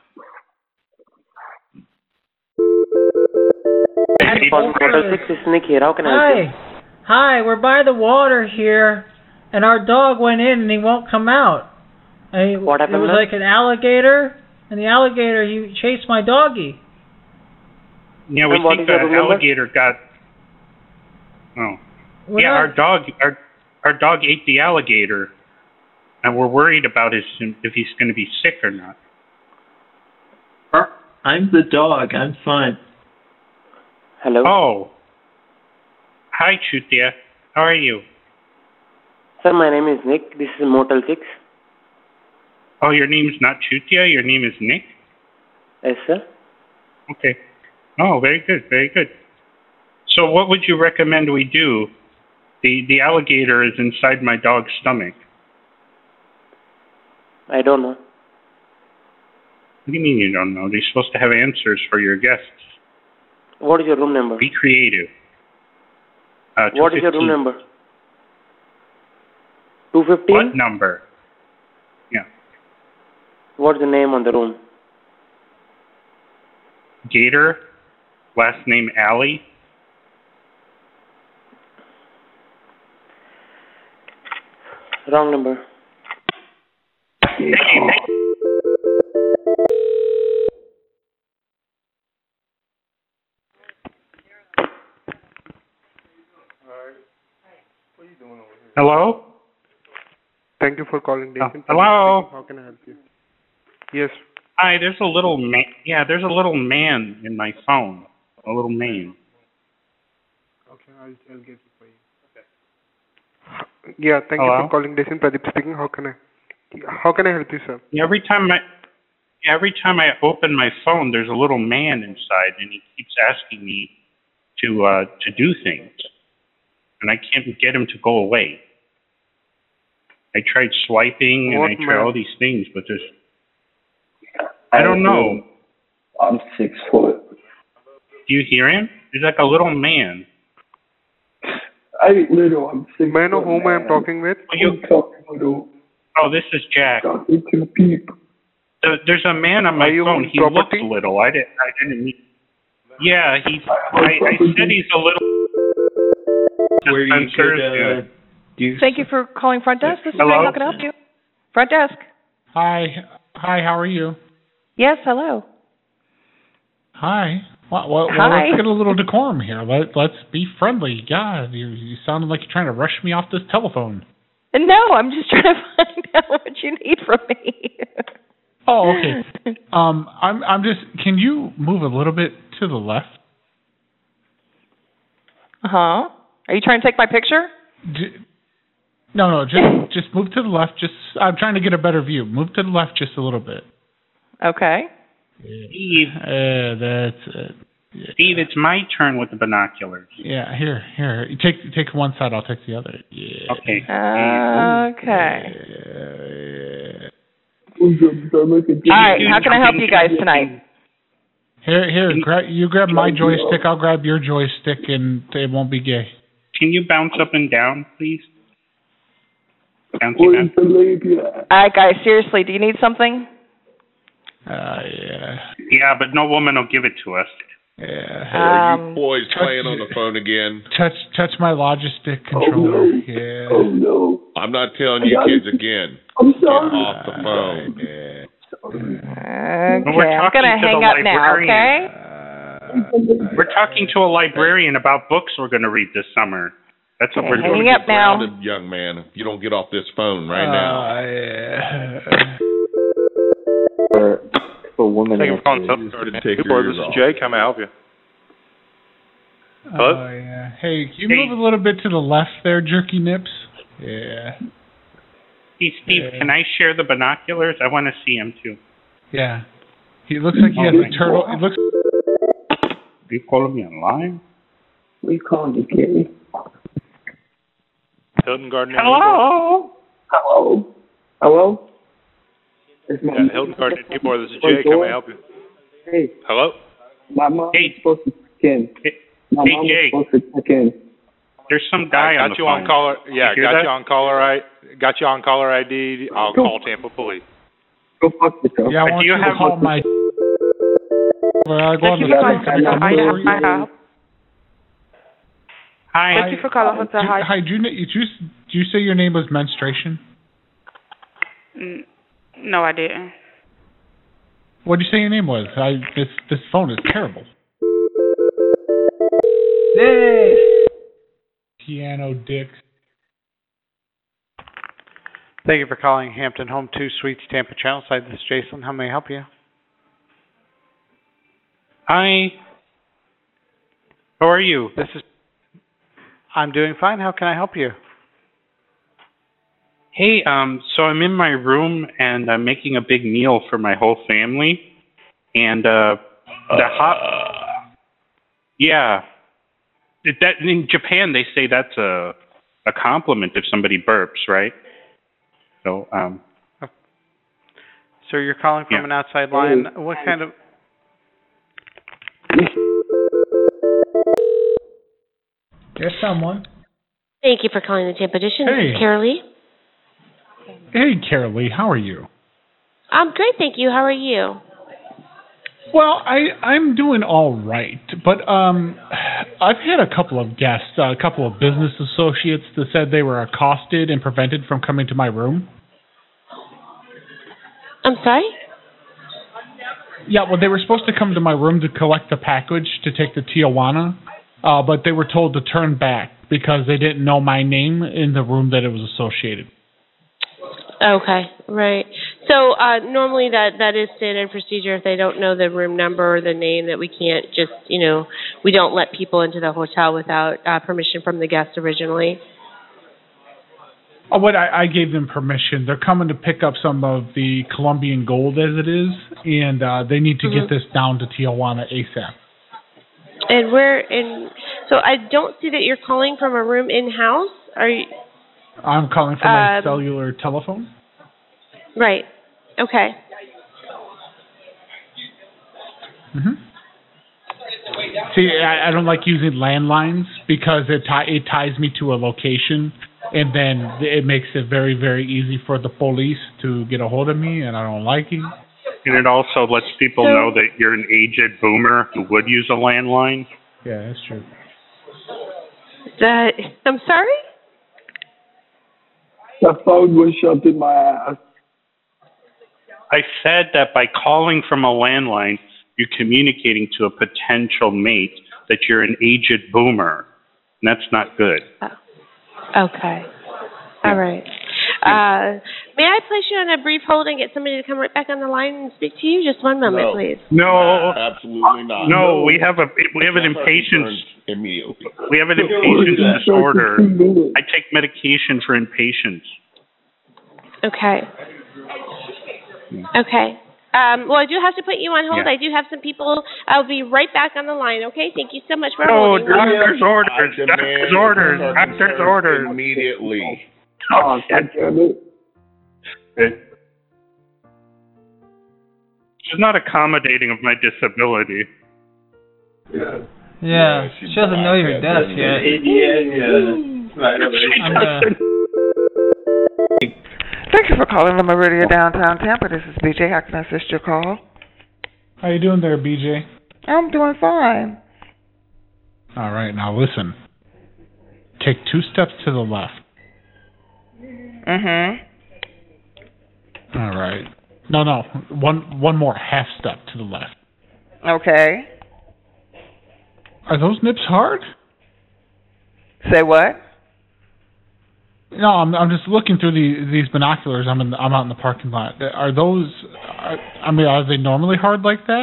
Hi, we're by the water here, and our dog went in and he won't come out. What happened? It was like an alligator, and the alligator, he chased my doggie. Yeah, we think the alligator got. Oh. Yeah, our dog ate the alligator, and we're worried about if he's going to be sick or not. I'm the dog. I'm fine. Hello? Oh. Hi, Chutia. How are you? Sir, my name is Nick. This is Motel 6. Oh, your name's not Chutia? Your name is Nick? Yes, sir. Okay. Oh, very good, very good. So what would you recommend we do? The alligator is inside my dog's stomach. I don't know. What do you mean you don't know? They're supposed to have answers for your guests. What is your room number? Be creative. What is your room number? 215? What number? Yeah. What's the name on the room? Gator. Last name Alley. Wrong number. Hello? Thank you for calling Nation. Hello? How can I help you? Yes. Hi, there's a little man. Yeah, there's a little man in my phone. A little man. Okay, I'll get it for you. Okay. Yeah, thank you for calling Nation. Pradeep speaking. How can I help you, sir? Every time I open my phone, there's a little man inside, and he keeps asking me to do things, and I can't get him to go away. I tried swiping and I tried all these things, but there's. I don't know. I'm 6 foot. Do you hear him? He's like a little man. I ain't little. I'm 6 May I know whom I am talking with? Oh, this is Jack. Talking to people. There's a man on my phone. He looks little. I didn't meet. Yeah, I said he's a little. Where you could, Thank you for calling front desk. This is Hello? Meg. How can I help you? Front desk. Hi. How are you? Yes, hello. Hi. Well, Hi. let's get a little decorum here. Let's be friendly. God, you sounded like you're trying to rush me off this telephone. No, I'm just trying to find out what you need from me. Oh, okay. I'm just. Can you move a little bit to the left? Are you trying to take my picture? No. Just move to the left. I'm trying to get a better view. Move to the left just a little bit. Okay. Steve. That's it. Yeah. Steve, it's my turn with the binoculars. Yeah, here. You take one side, I'll take the other. Yeah. Okay. Okay. Yeah. All right, how can I help you guys tonight? Here, you grab my joystick, I'll grab your joystick, and it won't be gay. Can you bounce up and down, please? All right, guys, seriously, do you need something? Yeah. Yeah, but no woman will give it to us. Yeah. You boys playing on the phone again. Touch my Logistic controller. Oh, no. Yeah. Oh, no. I'm not telling you kids again. I'm sorry. Get off the phone. Yeah. Okay, I'm going to hang up now, okay? We're talking to a librarian about books we're going to read this summer. That's what we're doing. Hang up now. Grounded, young man, if you don't get off this phone right now. For women. Thank you for calling This is Jake. How may I help you? Hello? Oh, yeah. Hey, can you move a little bit to the left there, Jerky Nips? Yeah. Hey, Steve, can I share the binoculars? I want to see him, too. Yeah. He looks like he has a turtle. It looks... Are you calling me online? We calling you, Kitty. Hilton Garden. Hello? Hello? Hilton Garden Newport. This is Jake. How may I help you? Hey. Hello? My mom was supposed to check in. My mom was supposed to check in. There's some guy on the phone. Got you on caller ID. I'll call Tampa Police. Go fuck yourself. Yeah, I want you to call my... Where I go on the street. Hi. Thank you for calling. Hi, did you say your name was Menstruation? No, I didn't. What did you say your name was? This phone is terrible. Hey. Piano dicks. Thank you for calling Hampton Home 2 Suites Tampa Channel Side. This is Jason. How may I help you? Hi. How are you? I'm doing fine. How can I help you? Hey, so I'm in my room and I'm making a big meal for my whole family, and yeah, that in Japan they say that's a compliment if somebody burps, right? So So you're calling from an outside line. What kind of? There's someone. Thank you for calling the Tampa Edition. Hey. This is Carolee. Hey, Carolee, how are you? I'm great, thank you. How are you? Well, I'm doing all right, but I've had a couple of guests, a couple of business associates that said they were accosted and prevented from coming to my room. I'm sorry? Yeah, well, they were supposed to come to my room to collect the package to take to Tijuana, but they were told to turn back because they didn't know my name in the room that it was associated. Okay, right. So normally that is standard procedure. If they don't know the room number or the name, that we can't just, we don't let people into the hotel without permission from the guest originally. Oh, but I gave them permission. They're coming to pick up some of the Colombian gold as it is, and they need to get this down to Tijuana ASAP. And so I don't see that you're calling from a room in-house. Are you? I'm calling from my cellular telephone. Right. Okay. See, I don't like using landlines because it ties me to a location, and then it makes it very, very easy for the police to get a hold of me, and I don't like it. And it also lets people know that you're an aged boomer who would use a landline. Yeah, that's true. I'm sorry? The phone was shoved in my ass. I said that by calling from a landline, you're communicating to a potential mate that you're an aged boomer. And that's not good. Okay. All right. May I place you on a brief hold and get somebody to come right back on the line and speak to you? Just one moment, please. No, absolutely not. No, we have an impatience. Immediately. We have an impatience disorder. I take medication for impatience. Okay. Okay. Well, I do have to put you on hold. Yeah. I do have some people. I'll be right back on the line, okay? Thank you so much for No, holding. doctor's orders. Doctor's orders. Doctor's orders. Immediately. Oh, shit. She's not accommodating of my disability. Yeah, she doesn't know you're deaf yet. Thank you for calling the Meridian Downtown Tampa. This is BJ. How can I assist your call? How you doing there, BJ? I'm doing fine. All right, now listen. Take 2 steps to the left. Mm-hmm. All right. No. One more half step to the left. Okay. Are those nips hard? Say what? No, I'm just looking through these binoculars. I'm out in the parking lot. Are those? Are they normally hard like that?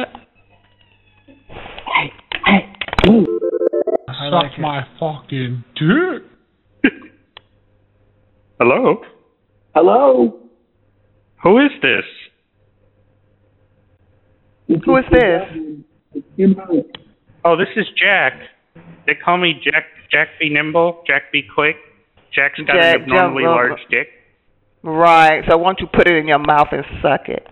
Suck my fucking dick. Hello? Hello? Who is this? Who is this? Oh, this is Jack. They call me Jack be nimble, Jack be quick. Jack's got an abnormally large dick. Right. So why don't you put it in your mouth and suck it?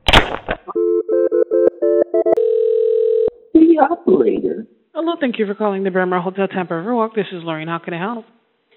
The operator. Hello, thank you for calling the Bremer Hotel Tampa Riverwalk. This is Lorraine. How can I help?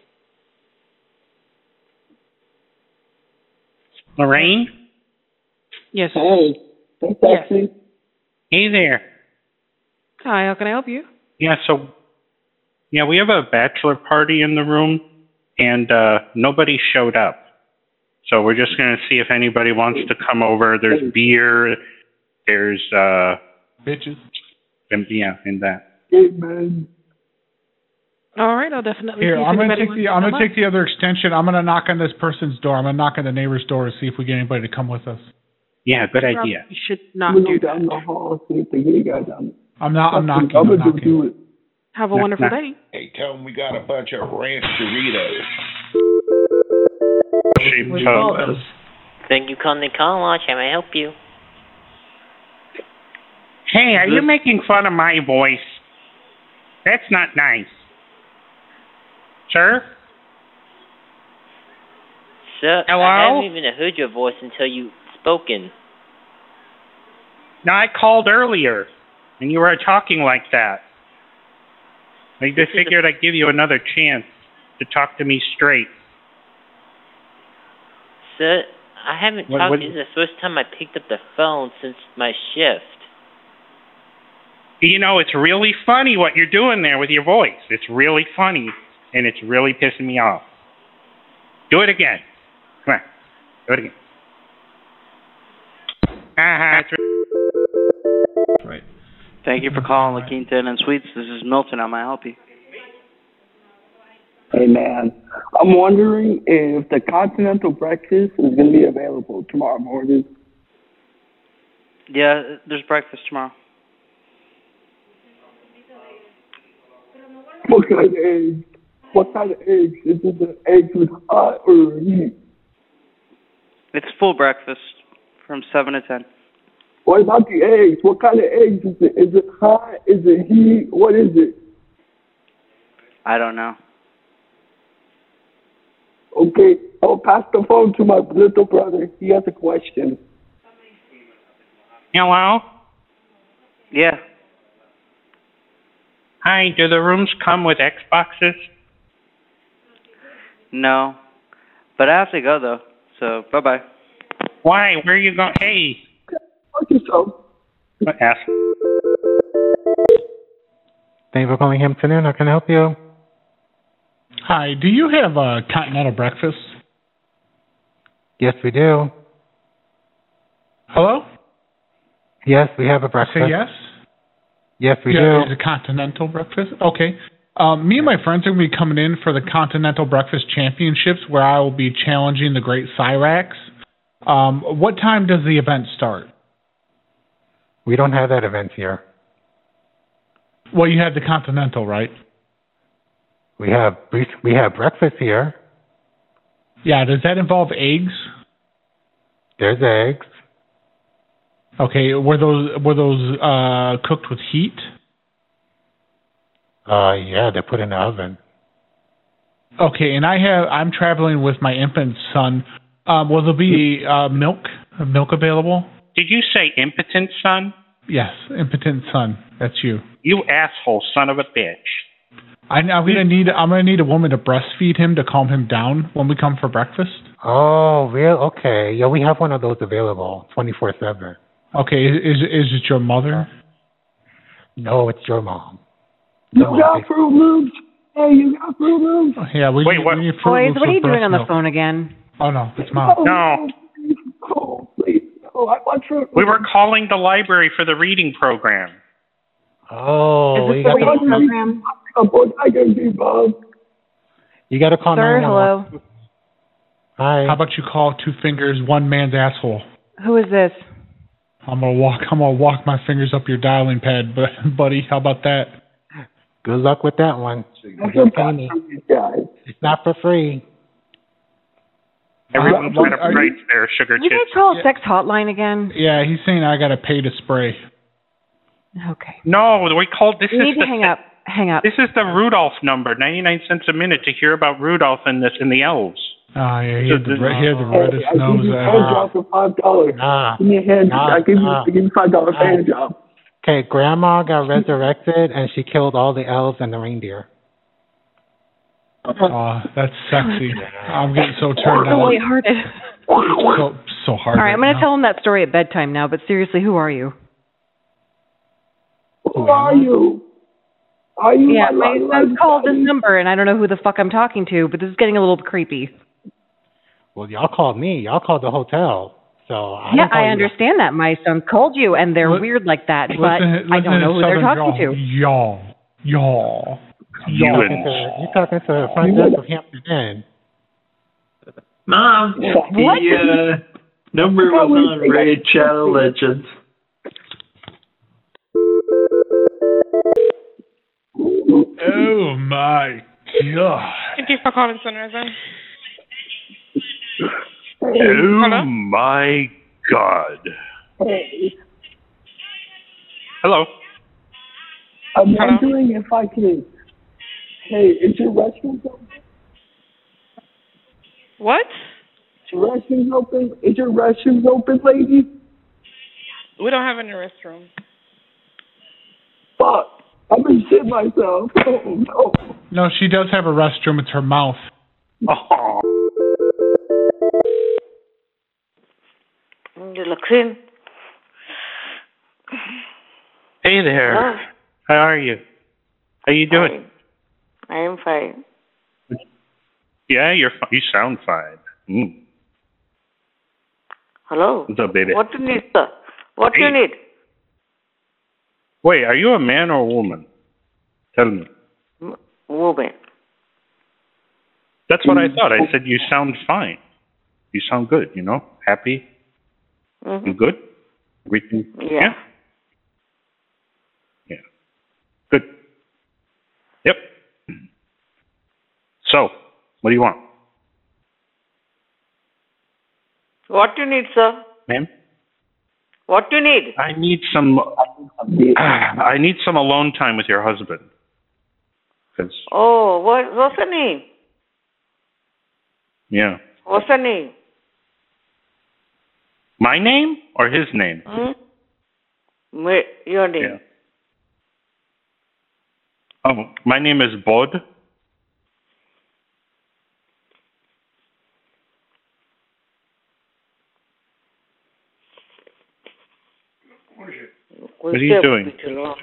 Lorraine? Yes. Hey. Yes. Hey there. Hi, how can I help you? Yeah, we have a bachelor party in the room, and nobody showed up. So we're just going to see if anybody wants to come over. There's beer. There's bitches. And that. Amen. All right, I'll definitely. Here, see if I'm gonna anybody take the other extension. I'm gonna knock on this person's door. I'm gonna knock on the neighbor's door to see if we get anybody to come with us. Yeah, good idea. You should not We'll do go down the hall, see if the gay guy down. I'm knocking. I'm gonna do it. Have a wonderful day. Hey, tell them we got a bunch of ranch Doritos. Thank you for calling the car wash. How may I help you? Hey, are you making fun of my voice? That's not nice. Sir? Sir, Hello? I haven't even heard your voice until you spoken. No, I called earlier, and you were talking like that. I just figured I'd give you another chance to talk to me straight. Sir, I haven't talked to you. This is the first time I picked up the phone since my shift. You know, it's really funny what you're doing there with your voice. It's really funny, and it's really pissing me off. Do it again. Come on. Do it again. Right. Thank you for calling La Quinta Inn and Suites. This is Milton. How may I help you? Hey man, I'm wondering if the continental breakfast is going to be available tomorrow morning. Yeah, there's breakfast tomorrow. What kind of eggs? What kind of eggs? Is it the eggs with hot or heat? It's full breakfast from 7 to 10. What about the eggs? What kind of eggs is it? Is it hot? Is it heat? What is it? I don't know. Okay, I'll pass the phone to my little brother. He has a question. Hello? Yeah. Hi, do the rooms come with Xboxes? No. But I have to go, though. So, bye-bye. Why? Where are you going? Hey. Fuck yourself. Ask. Thank you for calling Hampton Inn. How can I help you? Hi, do you have a continental breakfast? Yes, we do. Hello? Yes, we have a breakfast. Say yes? Yes, we yeah, do. Is a continental breakfast? Okay. Me and my friends are going to be coming in for the Continental Breakfast Championships where I will be challenging the Great Cyrax. What time does the event start? We don't have that event here. Well, you have the Continental, right? We have breakfast here. Yeah, does that involve eggs? There's eggs. Okay, were those cooked with heat? Yeah, they're put in the oven. Okay, and I'm traveling with my infant son. Will there be milk available? Did you say impotent son? Yes, impotent son. That's you. You asshole son of a bitch. I'm gonna need a woman to breastfeed him to calm him down when we come for breakfast. Oh, real? Okay. Yeah, we have one of those available, 24/7. Okay, is it your mother? No, it's your mom. You got Fruit Loops? Hey, you got Fruit Loops? Yeah, we need Fruit Loops Boys, what are you with doing on the breast milk. phone again? Oh no, it's mom. No. Oh, please. Oh, I want Fruit Loops. We were calling the library for the reading program. Oh, Is this the reading program? You got to call Sir, 911. hello. Hi. How about you call Two Fingers, One Man's Asshole? Who is this? I'm gonna walk my fingers up your dialing pad, buddy. How about that? Good luck with that one. You'll pay me. It's not for free. Everyone's got a price there, sugar You chips. guys call a sex hotline again? Yeah, he's saying I gotta pay to spray. Okay. No, we called. This You is need to the hang up. Hang up. This is the Rudolph number, 99 cents a minute, to hear about Rudolph and the elves. Oh yeah, he had the reddest I nose give you a ever. hand job for $5. Give me a hand. I give you $5 hand job. Okay, Grandma got resurrected and she killed all the elves and the reindeer. Oh, that's sexy. I'm getting so turned So on. lighthearted. So hard. All right, I'm right going to tell him that story at bedtime now, but seriously, who are you? Who are you? Are you Yeah, my son called this number, and I don't know who the fuck I'm talking to, but this is getting a little creepy. Well, y'all called me. Y'all called the hotel. So Yeah, I understand that. My son called you, and they're weird like that, but I don't know who they're talking to. Y'all. You're talking to the front desk of Hampton Inn. Mom, the number was on Raid Shadow Legends. Oh my god. Thank you for calling Sunrise. Oh my God. Hello. I'm wondering if I can. Hey, is your restroom open? What? Is your restroom open? Is your restroom open, lady? We don't have any restroom. Fuck. I'm gonna shit myself. Oh, no. No, she does have a restroom. It's her mouth. Oh. Laxin. Hey there. Hello. How are you? How you doing? I am fine. Yeah, you sound fine. Mm. Hello. What's up, baby? What you need, sir? What you need? Wait, are you a man or a woman? Tell me. Woman. That's what I thought. I said you sound fine. You sound good, happy. Mm-hmm. You good? Everything? Yeah. Yeah. Good. Yep. So, what do you want? What you need, sir? Ma'am? What you need? I need some alone time with your husband. 'Cause, Oh, what's the name? yeah. What's the name? My name or his name? Your name. Yeah. Oh, my name is Bod. What are you doing?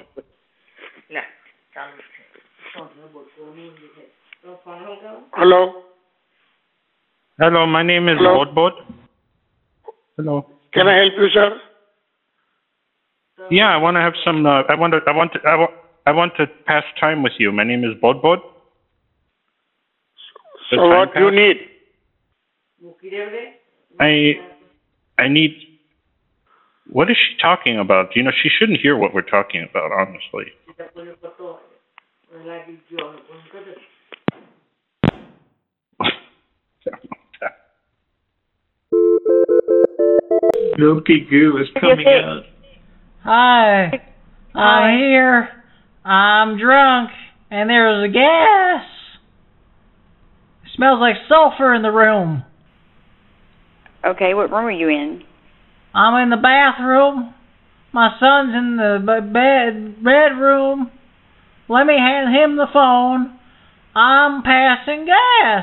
Hello. Hello, my name is Bodbod. Hello. Can I help you, sir? Yeah, I want to have some. I want to pass time with you. My name is Bodbod. So what do you need? I need. What is she talking about? You know, she shouldn't hear what we're talking about, honestly. Milky goo is coming out. Hi, I'm here. I'm drunk, and there's a gas. It smells like sulfur in the room. Okay, what room are you in? I'm in the bathroom. My son's in the bedroom. Let me hand him the phone. I'm passing gas.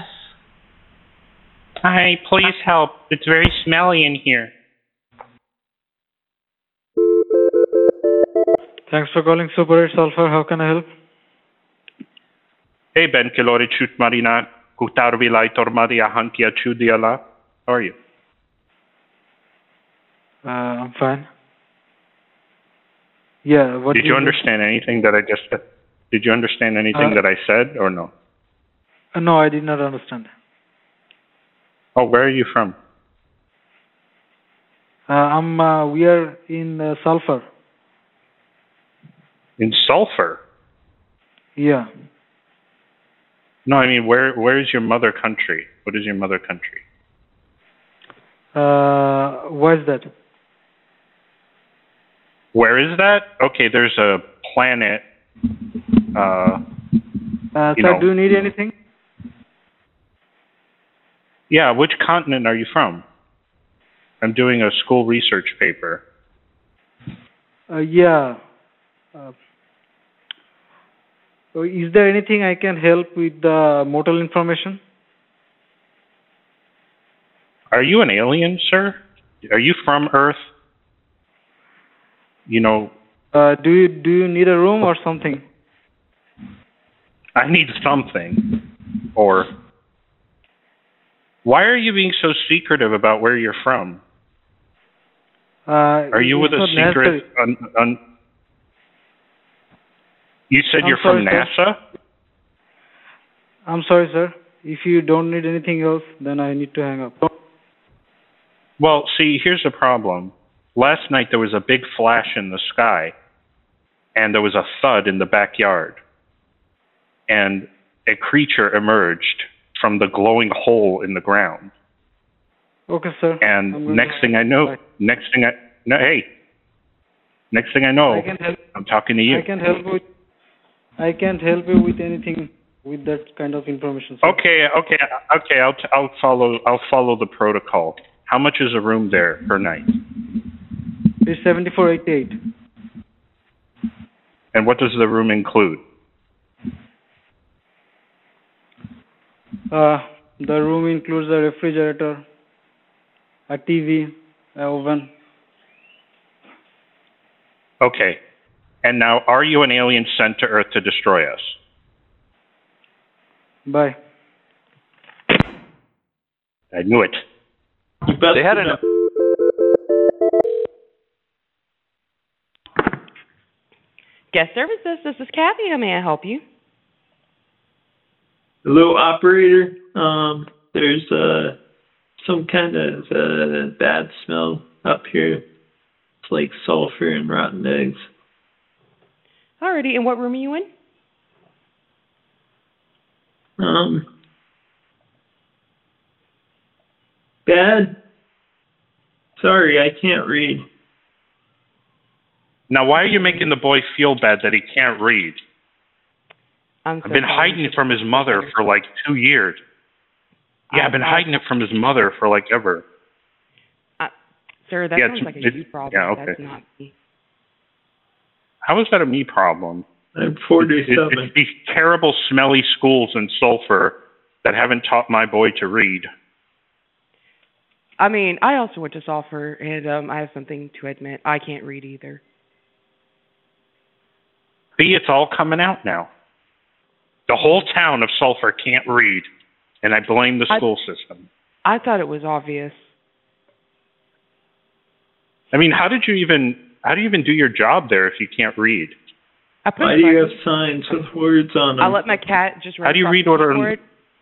Hi, please help. It's very smelly in here. Thanks for calling Super 8 Sulfur. How can I help? Hey, Ben Kilori Chut Marina. Kutarvilai Tormadia Hantia Chudiala. How are you? I'm fine. Yeah, what did you understand anything that I just said? Did you understand anything that I said or no? No, I did not understand. Oh, where are you from? We are in Sulfur. In Sulfur? Yeah. No, I mean, where is your mother country? What is your mother country? Why is that? Where is that? Okay, there's a planet. Sir, do you need anything? Yeah, which continent are you from? I'm doing a school research paper. Yeah. Is there anything I can help with the motel information? Are you an alien, sir? Are you from Earth? You know. Do you need a room or something? I need something. Or why are you being so secretive about where you're from? Are you with a secret? You said you're from NASA? I'm sorry, sir. If you don't need anything else, then I need to hang up. Well, see, here's the problem. Last night there was a big flash in the sky, and there was a thud in the backyard. And a creature emerged from the glowing hole in the ground. Okay, sir. And next thing I know, I'm talking to you. I can't help you with anything with that kind of information, sir. Okay. I'll follow the protocol. How much is a room there per night? It's $74.88. And what does the room include? The room includes a refrigerator, a TV, an oven. Okay. And now, are you an alien sent to Earth to destroy us? Bye. I knew it. They had enough. Guest services, this is Kathy. How may I help you? Hello, operator. There's some kind of bad smell up here. It's like sulfur and rotten eggs. Alrighty, and what room are you in? Bad? Sorry, I can't read. Now, why are you making the boy feel bad that he can't read? I've been hiding it from his mother for like 2 years. Yeah, I've been hiding it from his mother for like ever. Sir, that sounds like a you problem. Yeah, okay. That's not me. How is that a me problem? I'm 47. It's these terrible, smelly schools in Sulfur that haven't taught my boy to read. I mean, I also went to Sulphur, and I have something to admit. I can't read either. See, it's all coming out now. The whole town of Sulphur can't read, and I blame the school system. I thought it was obvious. I mean, how do you even do your job there if you can't read? Why do you have signs with words on them? I let my cat just run How do you across read the order? board,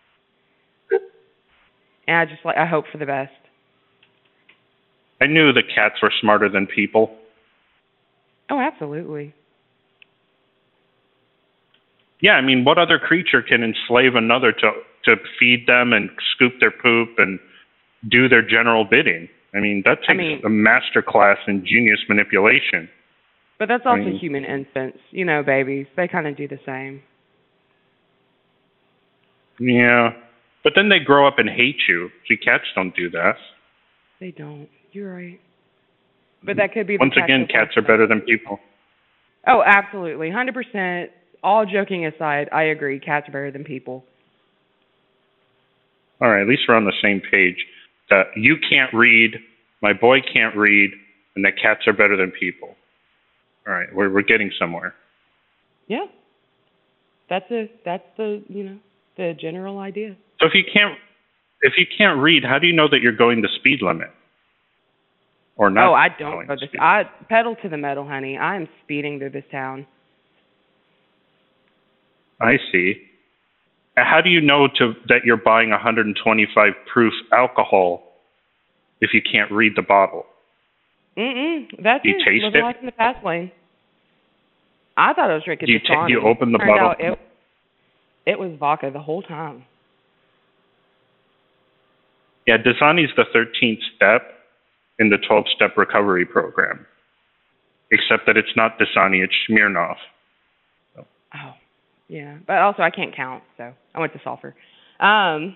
and I hope for the best. I knew the cats were smarter than people. Oh, absolutely. Yeah, I mean, what other creature can enslave another to feed them and scoop their poop and do their general bidding? I mean, that takes a master class in genius manipulation. But that's also human infants. You know, babies. They kind of do the same. Yeah. But then they grow up and hate you. See, cats don't do that. They don't. You're right. But that could be Once again, cats are better than people. Oh, absolutely. 100%. All joking aside, I agree. Cats are better than people. All right, at least we're on the same page. That you can't read, my boy can't read, and that cats are better than people. All right, we're getting somewhere. Yeah. That's the the general idea. So if you can't read, how do you know that you're going the speed limit? Or not? Oh, I don't go this. I pedal to the metal, honey. I am speeding through this town. I see. How do you know that you're buying 125 proof alcohol if you can't read the bottle? That's you taste living it? life in the fast lane. I thought I was drinking Dasani. You open the Turned bottle? out it was vodka the whole time. Yeah, Dasani's the 13th step in the 12-step recovery program. Except that it's not Dasani, it's Smirnoff. Oh, yeah. But also I can't count, so I went to Sulphur. Oh,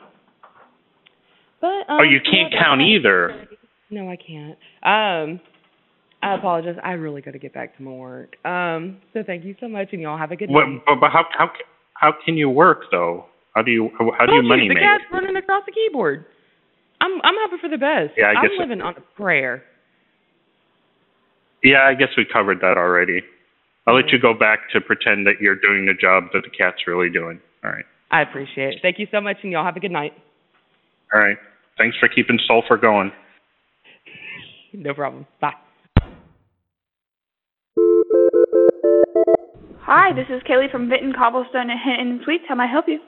you can't count either. No, I can't. I apologize. I really got to get back to my work. So thank you so much, and y'all have a good night. But how can you work though? How do you money the make? cat's running across the keyboard. I'm hoping for the best. Yeah, I guess I'm living on a prayer. Yeah, I guess we covered that already. I'll let you go back to pretend that you're doing the job that the cat's really doing. All right. I appreciate it. Thank you so much, and y'all have a good night. All right. Thanks for keeping Sulphur going. No problem. Bye. Hi, this is Kaylee from Vinton Cobblestone and Hinton Suites. How may I help you?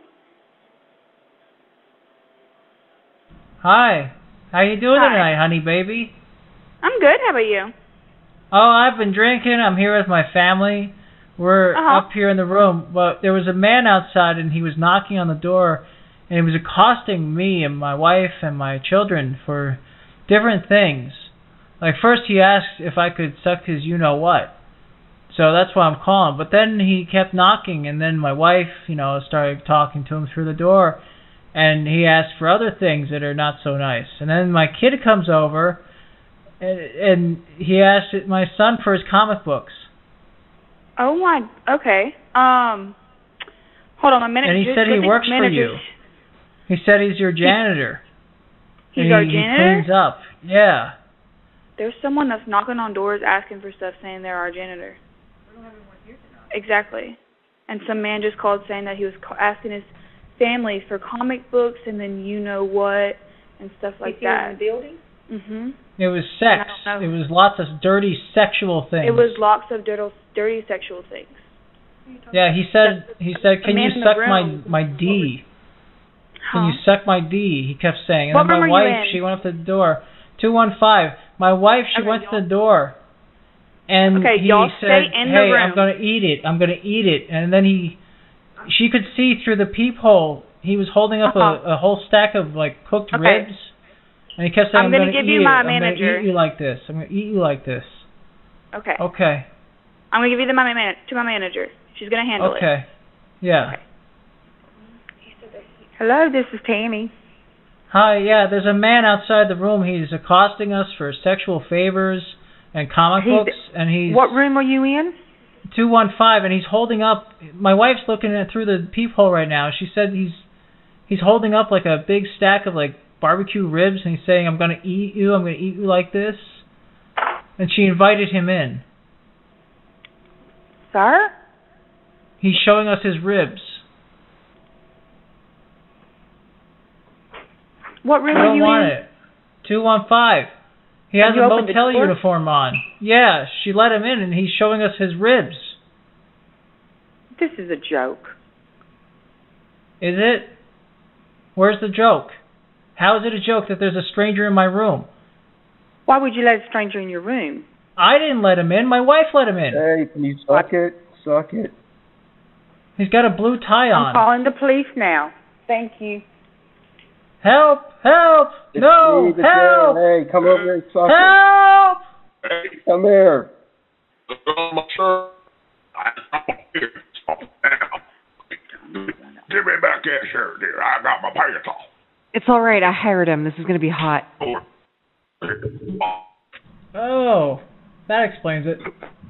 Hi. How you doing tonight, honey baby? I'm good. How about you? Oh, I've been drinking. I'm here with my family. We're up here in the room. But there was a man outside, and he was knocking on the door, and he was accosting me and my wife and my children for different things. Like, first he asked if I could suck his you-know-what. So that's why I'm calling. But then he kept knocking, and then my wife, started talking to him through the door, and he asked for other things that are not so nice. And then my kid comes over, and he asked my son for his comic books. Oh my, okay. Hold on a minute. And he said he works for you. He said he's your janitor. He's our janitor? He cleans up. Yeah. There's someone that's knocking on doors asking for stuff, saying they're our janitor. Exactly. And some man just called saying that he was asking his family for comic books and then you-know-what and stuff like that. In the building? Mm-hmm. It was sex. It was lots of dirty sexual things. It was lots of dirty sexual things. Yeah, he said, can you suck my D? Can you suck my D? He kept saying. And what then my room wife, are you in? she went up to the door. 215. My wife, she went to the door. And he said, hey, I'm going to eat it. I'm going to eat it. And then she could see through the peephole. He was holding up a whole stack of cooked ribs. And he kept saying, I'm going to give you my manager. I'm going to eat you like this. I'm going to eat you like this. Okay. Okay. I'm going to give you to my manager. She's going to handle it. Okay. Yeah. Okay. Hello, this is Tammy. Hi, yeah, there's a man outside the room. He's accosting us for sexual favors and comic books. And What room are you in? 215, and he's holding up. My wife's looking through the peephole right now. She said he's holding up a big stack of barbecue ribs, and he's saying, I'm going to eat you like this. And she invited him in. Sir? He's showing us his ribs. What room I are don't you want in? it. 215. He has you a opened the motel door? uniform on. Yeah, she let him in, and he's showing us his ribs. This is a joke. Is it? Where's the joke? How is it a joke that there's a stranger in my room? Why would you let a stranger in your room? I didn't let him in. My wife let him in. Hey, can you suck it? Suck it. He's got a blue tie I'm on. calling the police now. Thank you. Help! Help! It's No! me, the Help! Hey, come over here and suck Help! it. Hey, come here. Give me back that shirt, dear. I got my pants off. It's all right. I hired him. This is going to be hot. Oh, that explains it.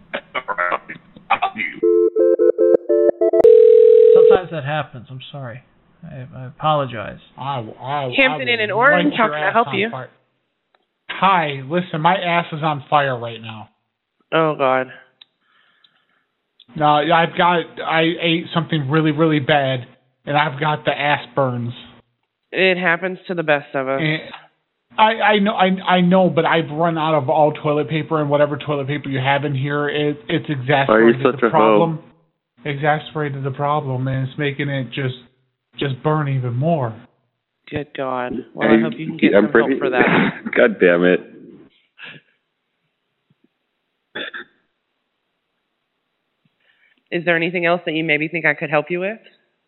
Sometimes that happens. I'm sorry. I apologize. Hampton Inn in Orange. How can I help you? Hi, listen, my ass is on fire right now. Oh God. No, I ate something really, really bad, and I've got the ass burns. It happens to the best of us. And I know, but I've run out of all toilet paper, and whatever toilet paper you have in here, it's exacerbated the problem. Exacerbated the problem, and it's making it just burn even more. Good God. Well, I hope you can get some help for that. God damn it. Is there anything else that you maybe think I could help you with?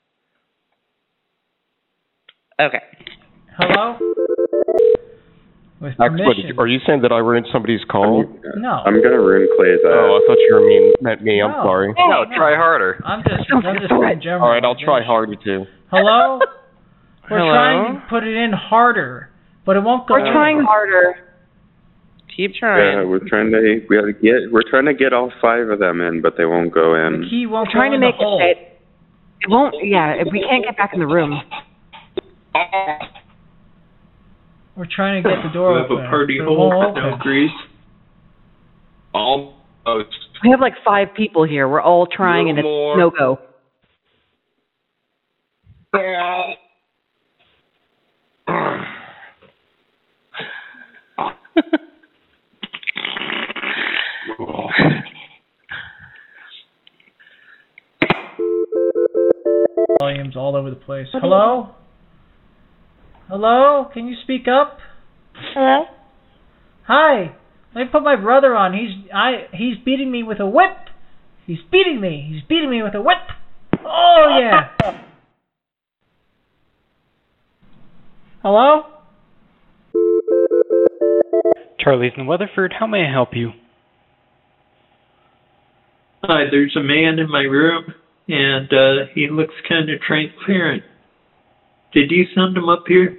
Okay. Hello? With What, permission. are you saying that I ruined somebody's call? No. I'm gonna ruin Clay's ass. Oh, I thought you meant me. I'm No. sorry. No, try harder. I'm just being general. All right, I'll try harder too. Hello? We're Hello? trying to put it in harder, but it won't go. We're trying harder. Keep trying. Yeah, we're trying to get all 5 of them in, but they won't go in. The key won't We're trying go to in make the hole. it. It won't. Yeah, we can't get back in the room. We're trying to get the door You have open. a party but it hole won't with no open. grease. Almost. We have like 5 people here. We're all trying, and it's no go. Volumes all over the place. Hello? Hello? Can you speak up? Hello? Hi. Let me put my brother on. He's beating me with a whip. He's beating me. He's beating me with a whip. Oh yeah. Hello? Charlie's in Weatherford. How may I help you? Hi, there's a man in my room, and he looks kind of transparent. Did you send him up here?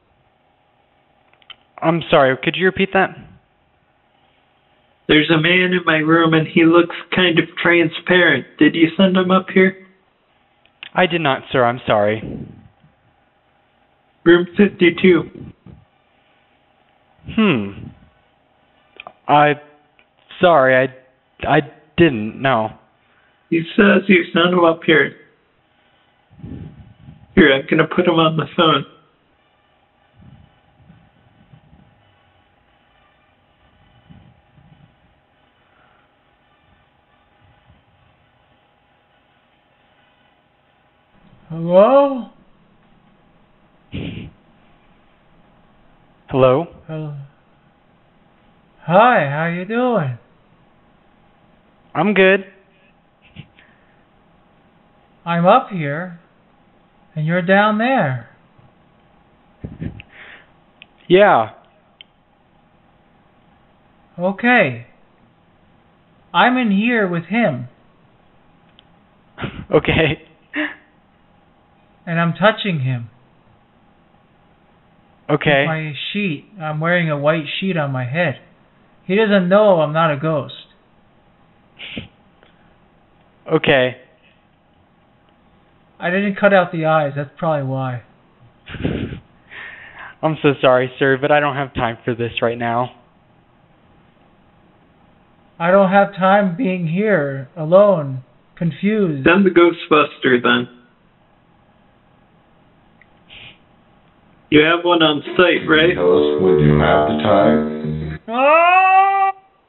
I'm sorry, could you repeat that? There's a man in my room, and he looks kind of transparent. Did you send him up here? I did not, sir. I'm sorry. Room 52. Sorry, I didn't, no. He says you sent him up here. Here, I'm going to put him on the phone. Hello? Hello? Hi, how you doing? I'm good. I'm up here, and you're down there. Yeah. Okay. I'm in here with him, Okay. and I'm touching him. Okay. With my sheet. I'm wearing a white sheet on my head. He doesn't know I'm not a ghost. Okay. I didn't cut out the eyes. That's probably why. I'm so sorry, sir, but I don't have time for this right now. I don't have time being here, alone, confused. Send the Ghostbuster then. You have one on site, right? Tell us when you have the time. Oh!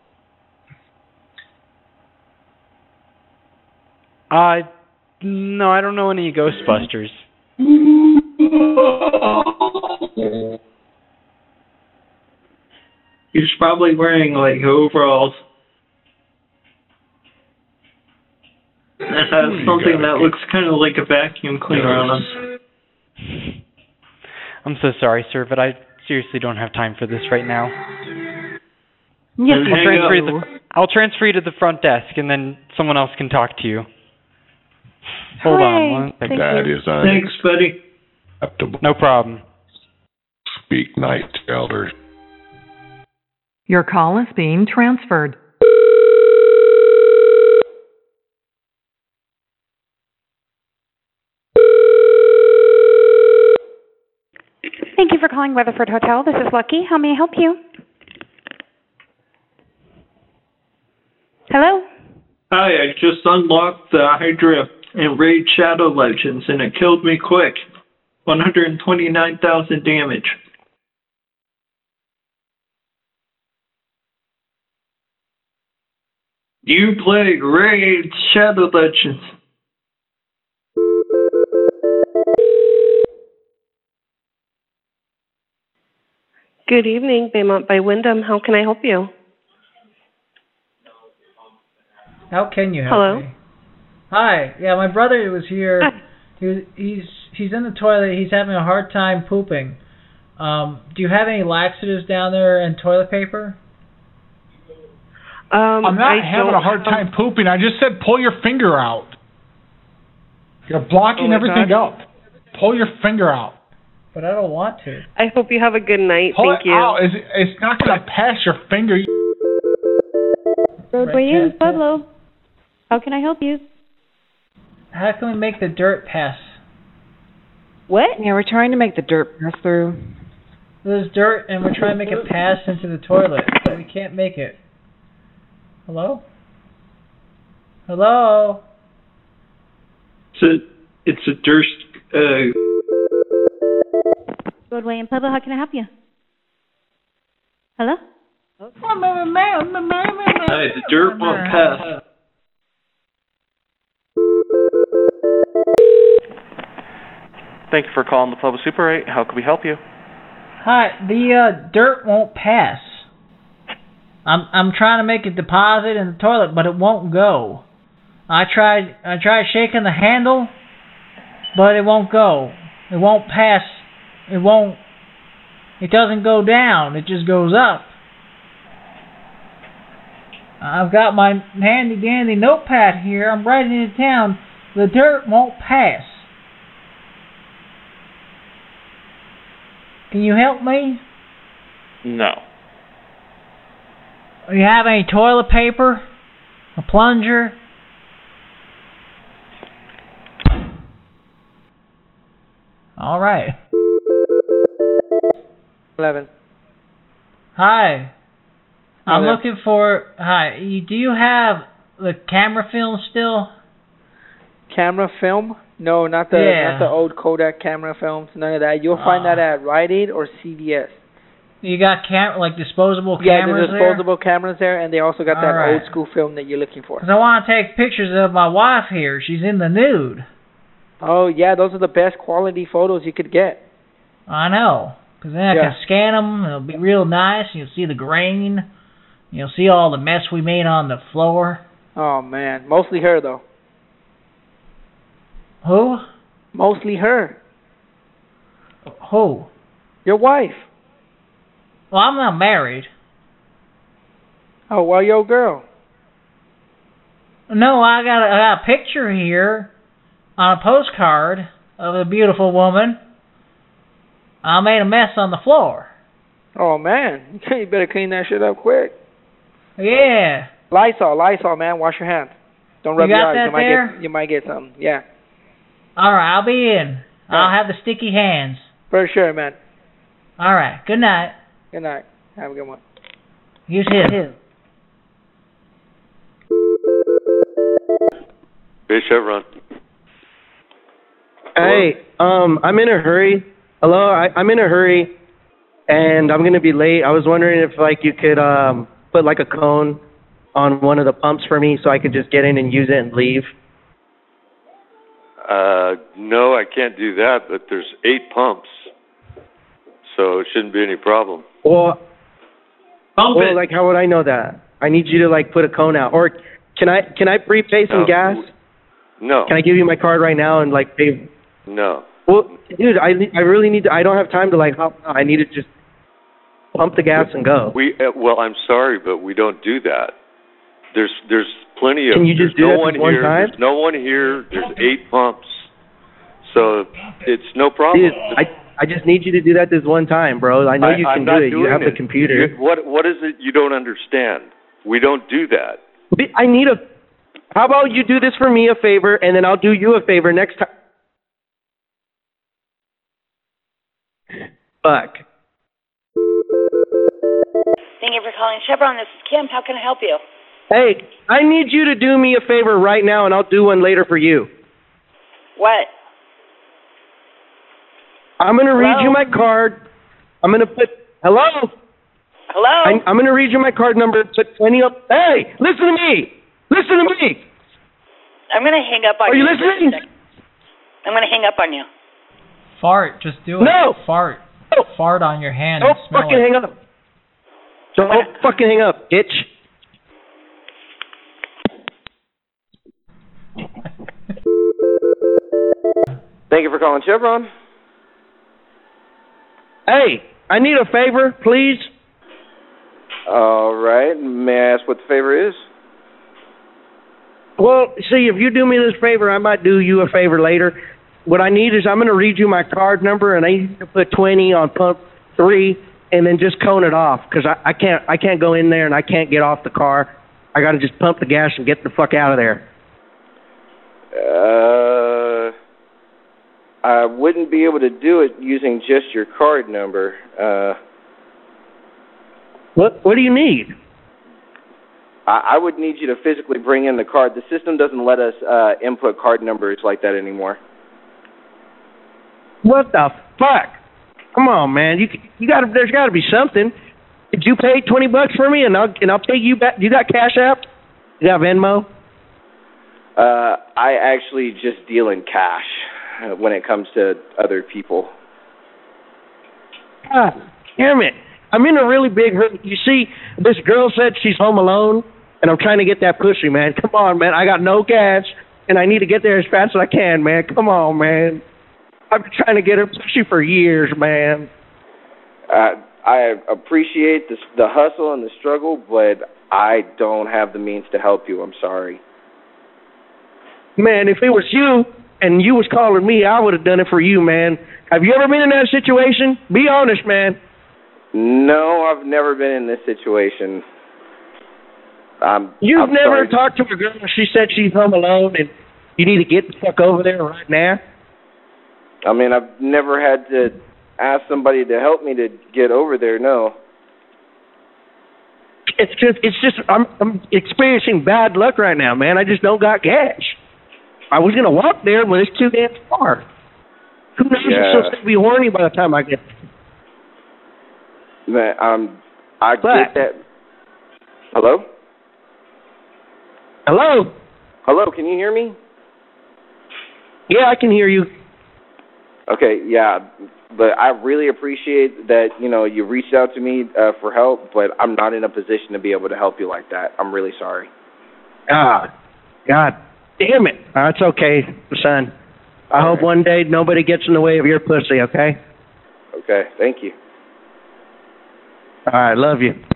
No, I don't know any Ghostbusters. He's probably wearing like overalls. It has something that looks kind of like a vacuum cleaner on him. I'm so sorry, sir, but I seriously don't have time for this right now. Yes, I'll transfer you to the front desk, and then someone else can talk to you. Hold on one second. That is Thanks, buddy. unacceptable. No problem. Speak night, elders. Your call is being transferred. Thank you for calling Weatherford Hotel. This is Lucky. How may I help you? Hello? Hi, I just unlocked the Hydra and Raid Shadow Legends, and it killed me quick. 129,000 damage. You play Raid Shadow Legends. Good evening, Baymont by Wyndham. How can I help you? How can you help Hello? me? Hi. Yeah, my brother was here. Hi. He's in the toilet. He's having a hard time pooping. Do you have any laxatives down there and toilet paper? I'm not having a hard time pooping. I just said pull your finger out. You're blocking everything up. Pull your finger out. But I don't want to. I hope you have a good night. Pull Thank it you. out. It's not going to pass your finger. Roadway Inn, Pueblo. How can I help you? How can we make the dirt pass? What? Yeah, we're trying to make the dirt pass through. There's dirt, and we're trying to make it pass into the toilet, but we can't make it. Hello? Hello? It's a Durst. Roadway Inn, Pueblo. How can I help you? Hello? Hey, the dirt won't pass. Thank you for calling the Pueblo Super 8. How can we help you? Hi, the dirt won't pass. I'm trying to make a deposit in the toilet, but it won't go. I tried shaking the handle, but it won't go. It won't pass. It doesn't go down. It just goes up. I've got my handy dandy notepad here. I'm writing it down. The dirt won't pass. Can you help me? No. Do you have any toilet paper? A plunger? All right. 11. Hi. I'm Hello. looking for... Hi. Do you have the camera film still? Camera film? No, not the old Kodak camera films. None of that. You'll find that at Rite Aid or CVS. You got disposable cameras the disposable cameras there, and they also got that All right. old school film that you're looking for. 'Cause I want to take pictures of my wife here. She's in the nude. Oh, yeah, those are the best quality photos you could get. I know. 'Cause then I can scan them. It'll be real nice. You'll see the grain. You'll see all the mess we made on the floor. Oh, man. Mostly her, though. Who? Mostly her. Who? Your wife. Well, I'm not married. Oh, well, your girl. No, I got a picture here on a postcard of a beautiful woman. I made a mess on the floor. Oh, man. You better clean that shit up quick. Yeah. Lysol, man. Wash your hands. Don't rub You your got eyes. that You might get something. Yeah. All right, I'll be in. I'll have the sticky hands. For sure, man. All right. Good night. Good night. Have a good one. You too. Hey, Chevron. Hey, I'm in a hurry. Hello, I'm in a hurry, and I'm gonna be late. I was wondering if like you could put like a cone on one of the pumps for me so I could just get in and use it and leave. No, I can't do that, but there's 8 pumps, so it shouldn't be any problem. Well, like how would I know that? I need you to like put a cone out, or can I prepay some gas? No. Can I give you my card right now and like pay? No. Well, dude, I really need to. I don't have time to like hop. I need to just pump the gas and go. Well, I'm sorry, but we don't do that. There's plenty of. Can you just do that one time? There's no one here. There's 8 pumps, so it's no problem. Dude, I just need you to do that this one time, bro. I know you can do it. You have the computer. What is it you don't understand? We don't do that. I need a. How about you do this for me a favor, and then I'll do you a favor next time. Fuck. Thank you for calling Chevron. This is Kim. How can I help you? Hey, I need you to do me a favor right now, and I'll do one later for you. What? I'm going to read you my card. I'm going to put... Hello? Hello? I'm going to read you my card number. Put 20 up... Hey, listen to me. Listen to me. I'm going to hang up on you. Are you listening? I'm going to hang up on you. Fart. Just do it. No. Fart. No. Fart on your hand. Don't and smell fucking it. hang up. Don't fucking hang up, bitch. Thank you for calling Chevron. Hey, I need a favor, please. All right. May I ask what the favor is? Well, see, if you do me this favor, I might do you a favor later. What I need is I'm going to read you my card number, and I need to put 20 on pump 3, and then just cone it off, because I can't go in there and I can't get off the car. I got to just pump the gas and get the fuck out of there. I wouldn't be able to do it using just your card number. What do you need? I would need you to physically bring in the card. The system doesn't let us input card numbers like that anymore. What the fuck? Come on, man. You got to. There's got to be something. Did you pay $20 for me, and I'll pay you back? You got Cash App? You got Venmo? I actually just deal in cash when it comes to other people. God damn it. I'm in a really big hurry. You see, this girl said she's home alone, and I'm trying to get that pussy, man. Come on, man. I got no cash, and I need to get there as fast as I can, man. Come on, man. I've been trying to get her pussy for years, man. I appreciate the hustle and the struggle, but I don't have the means to help you. I'm sorry. Man, if it was you and you was calling me, I would have done it for you, man. Have you ever been in that situation? Be honest, man. No, I've never been in this situation. You've never sorry. talked to a girl and she said she's home alone and you need to get the fuck over there right now? I mean, I've never had to ask somebody to help me to get over there, no. It's just I'm experiencing bad luck right now, man. I just don't got cash. I was gonna walk there, but it's too damn far. Who knows if she'll still be horny by the time I get there? Man, I get that. Hello? Hello? Hello, can you hear me? Yeah, I can hear you. Okay, yeah, but I really appreciate that, you reached out to me for help, but I'm not in a position to be able to help you like that. I'm really sorry. God damn it. That's okay, son. I hope one day nobody gets in the way of your pussy, okay? Okay, thank you. All right, love you.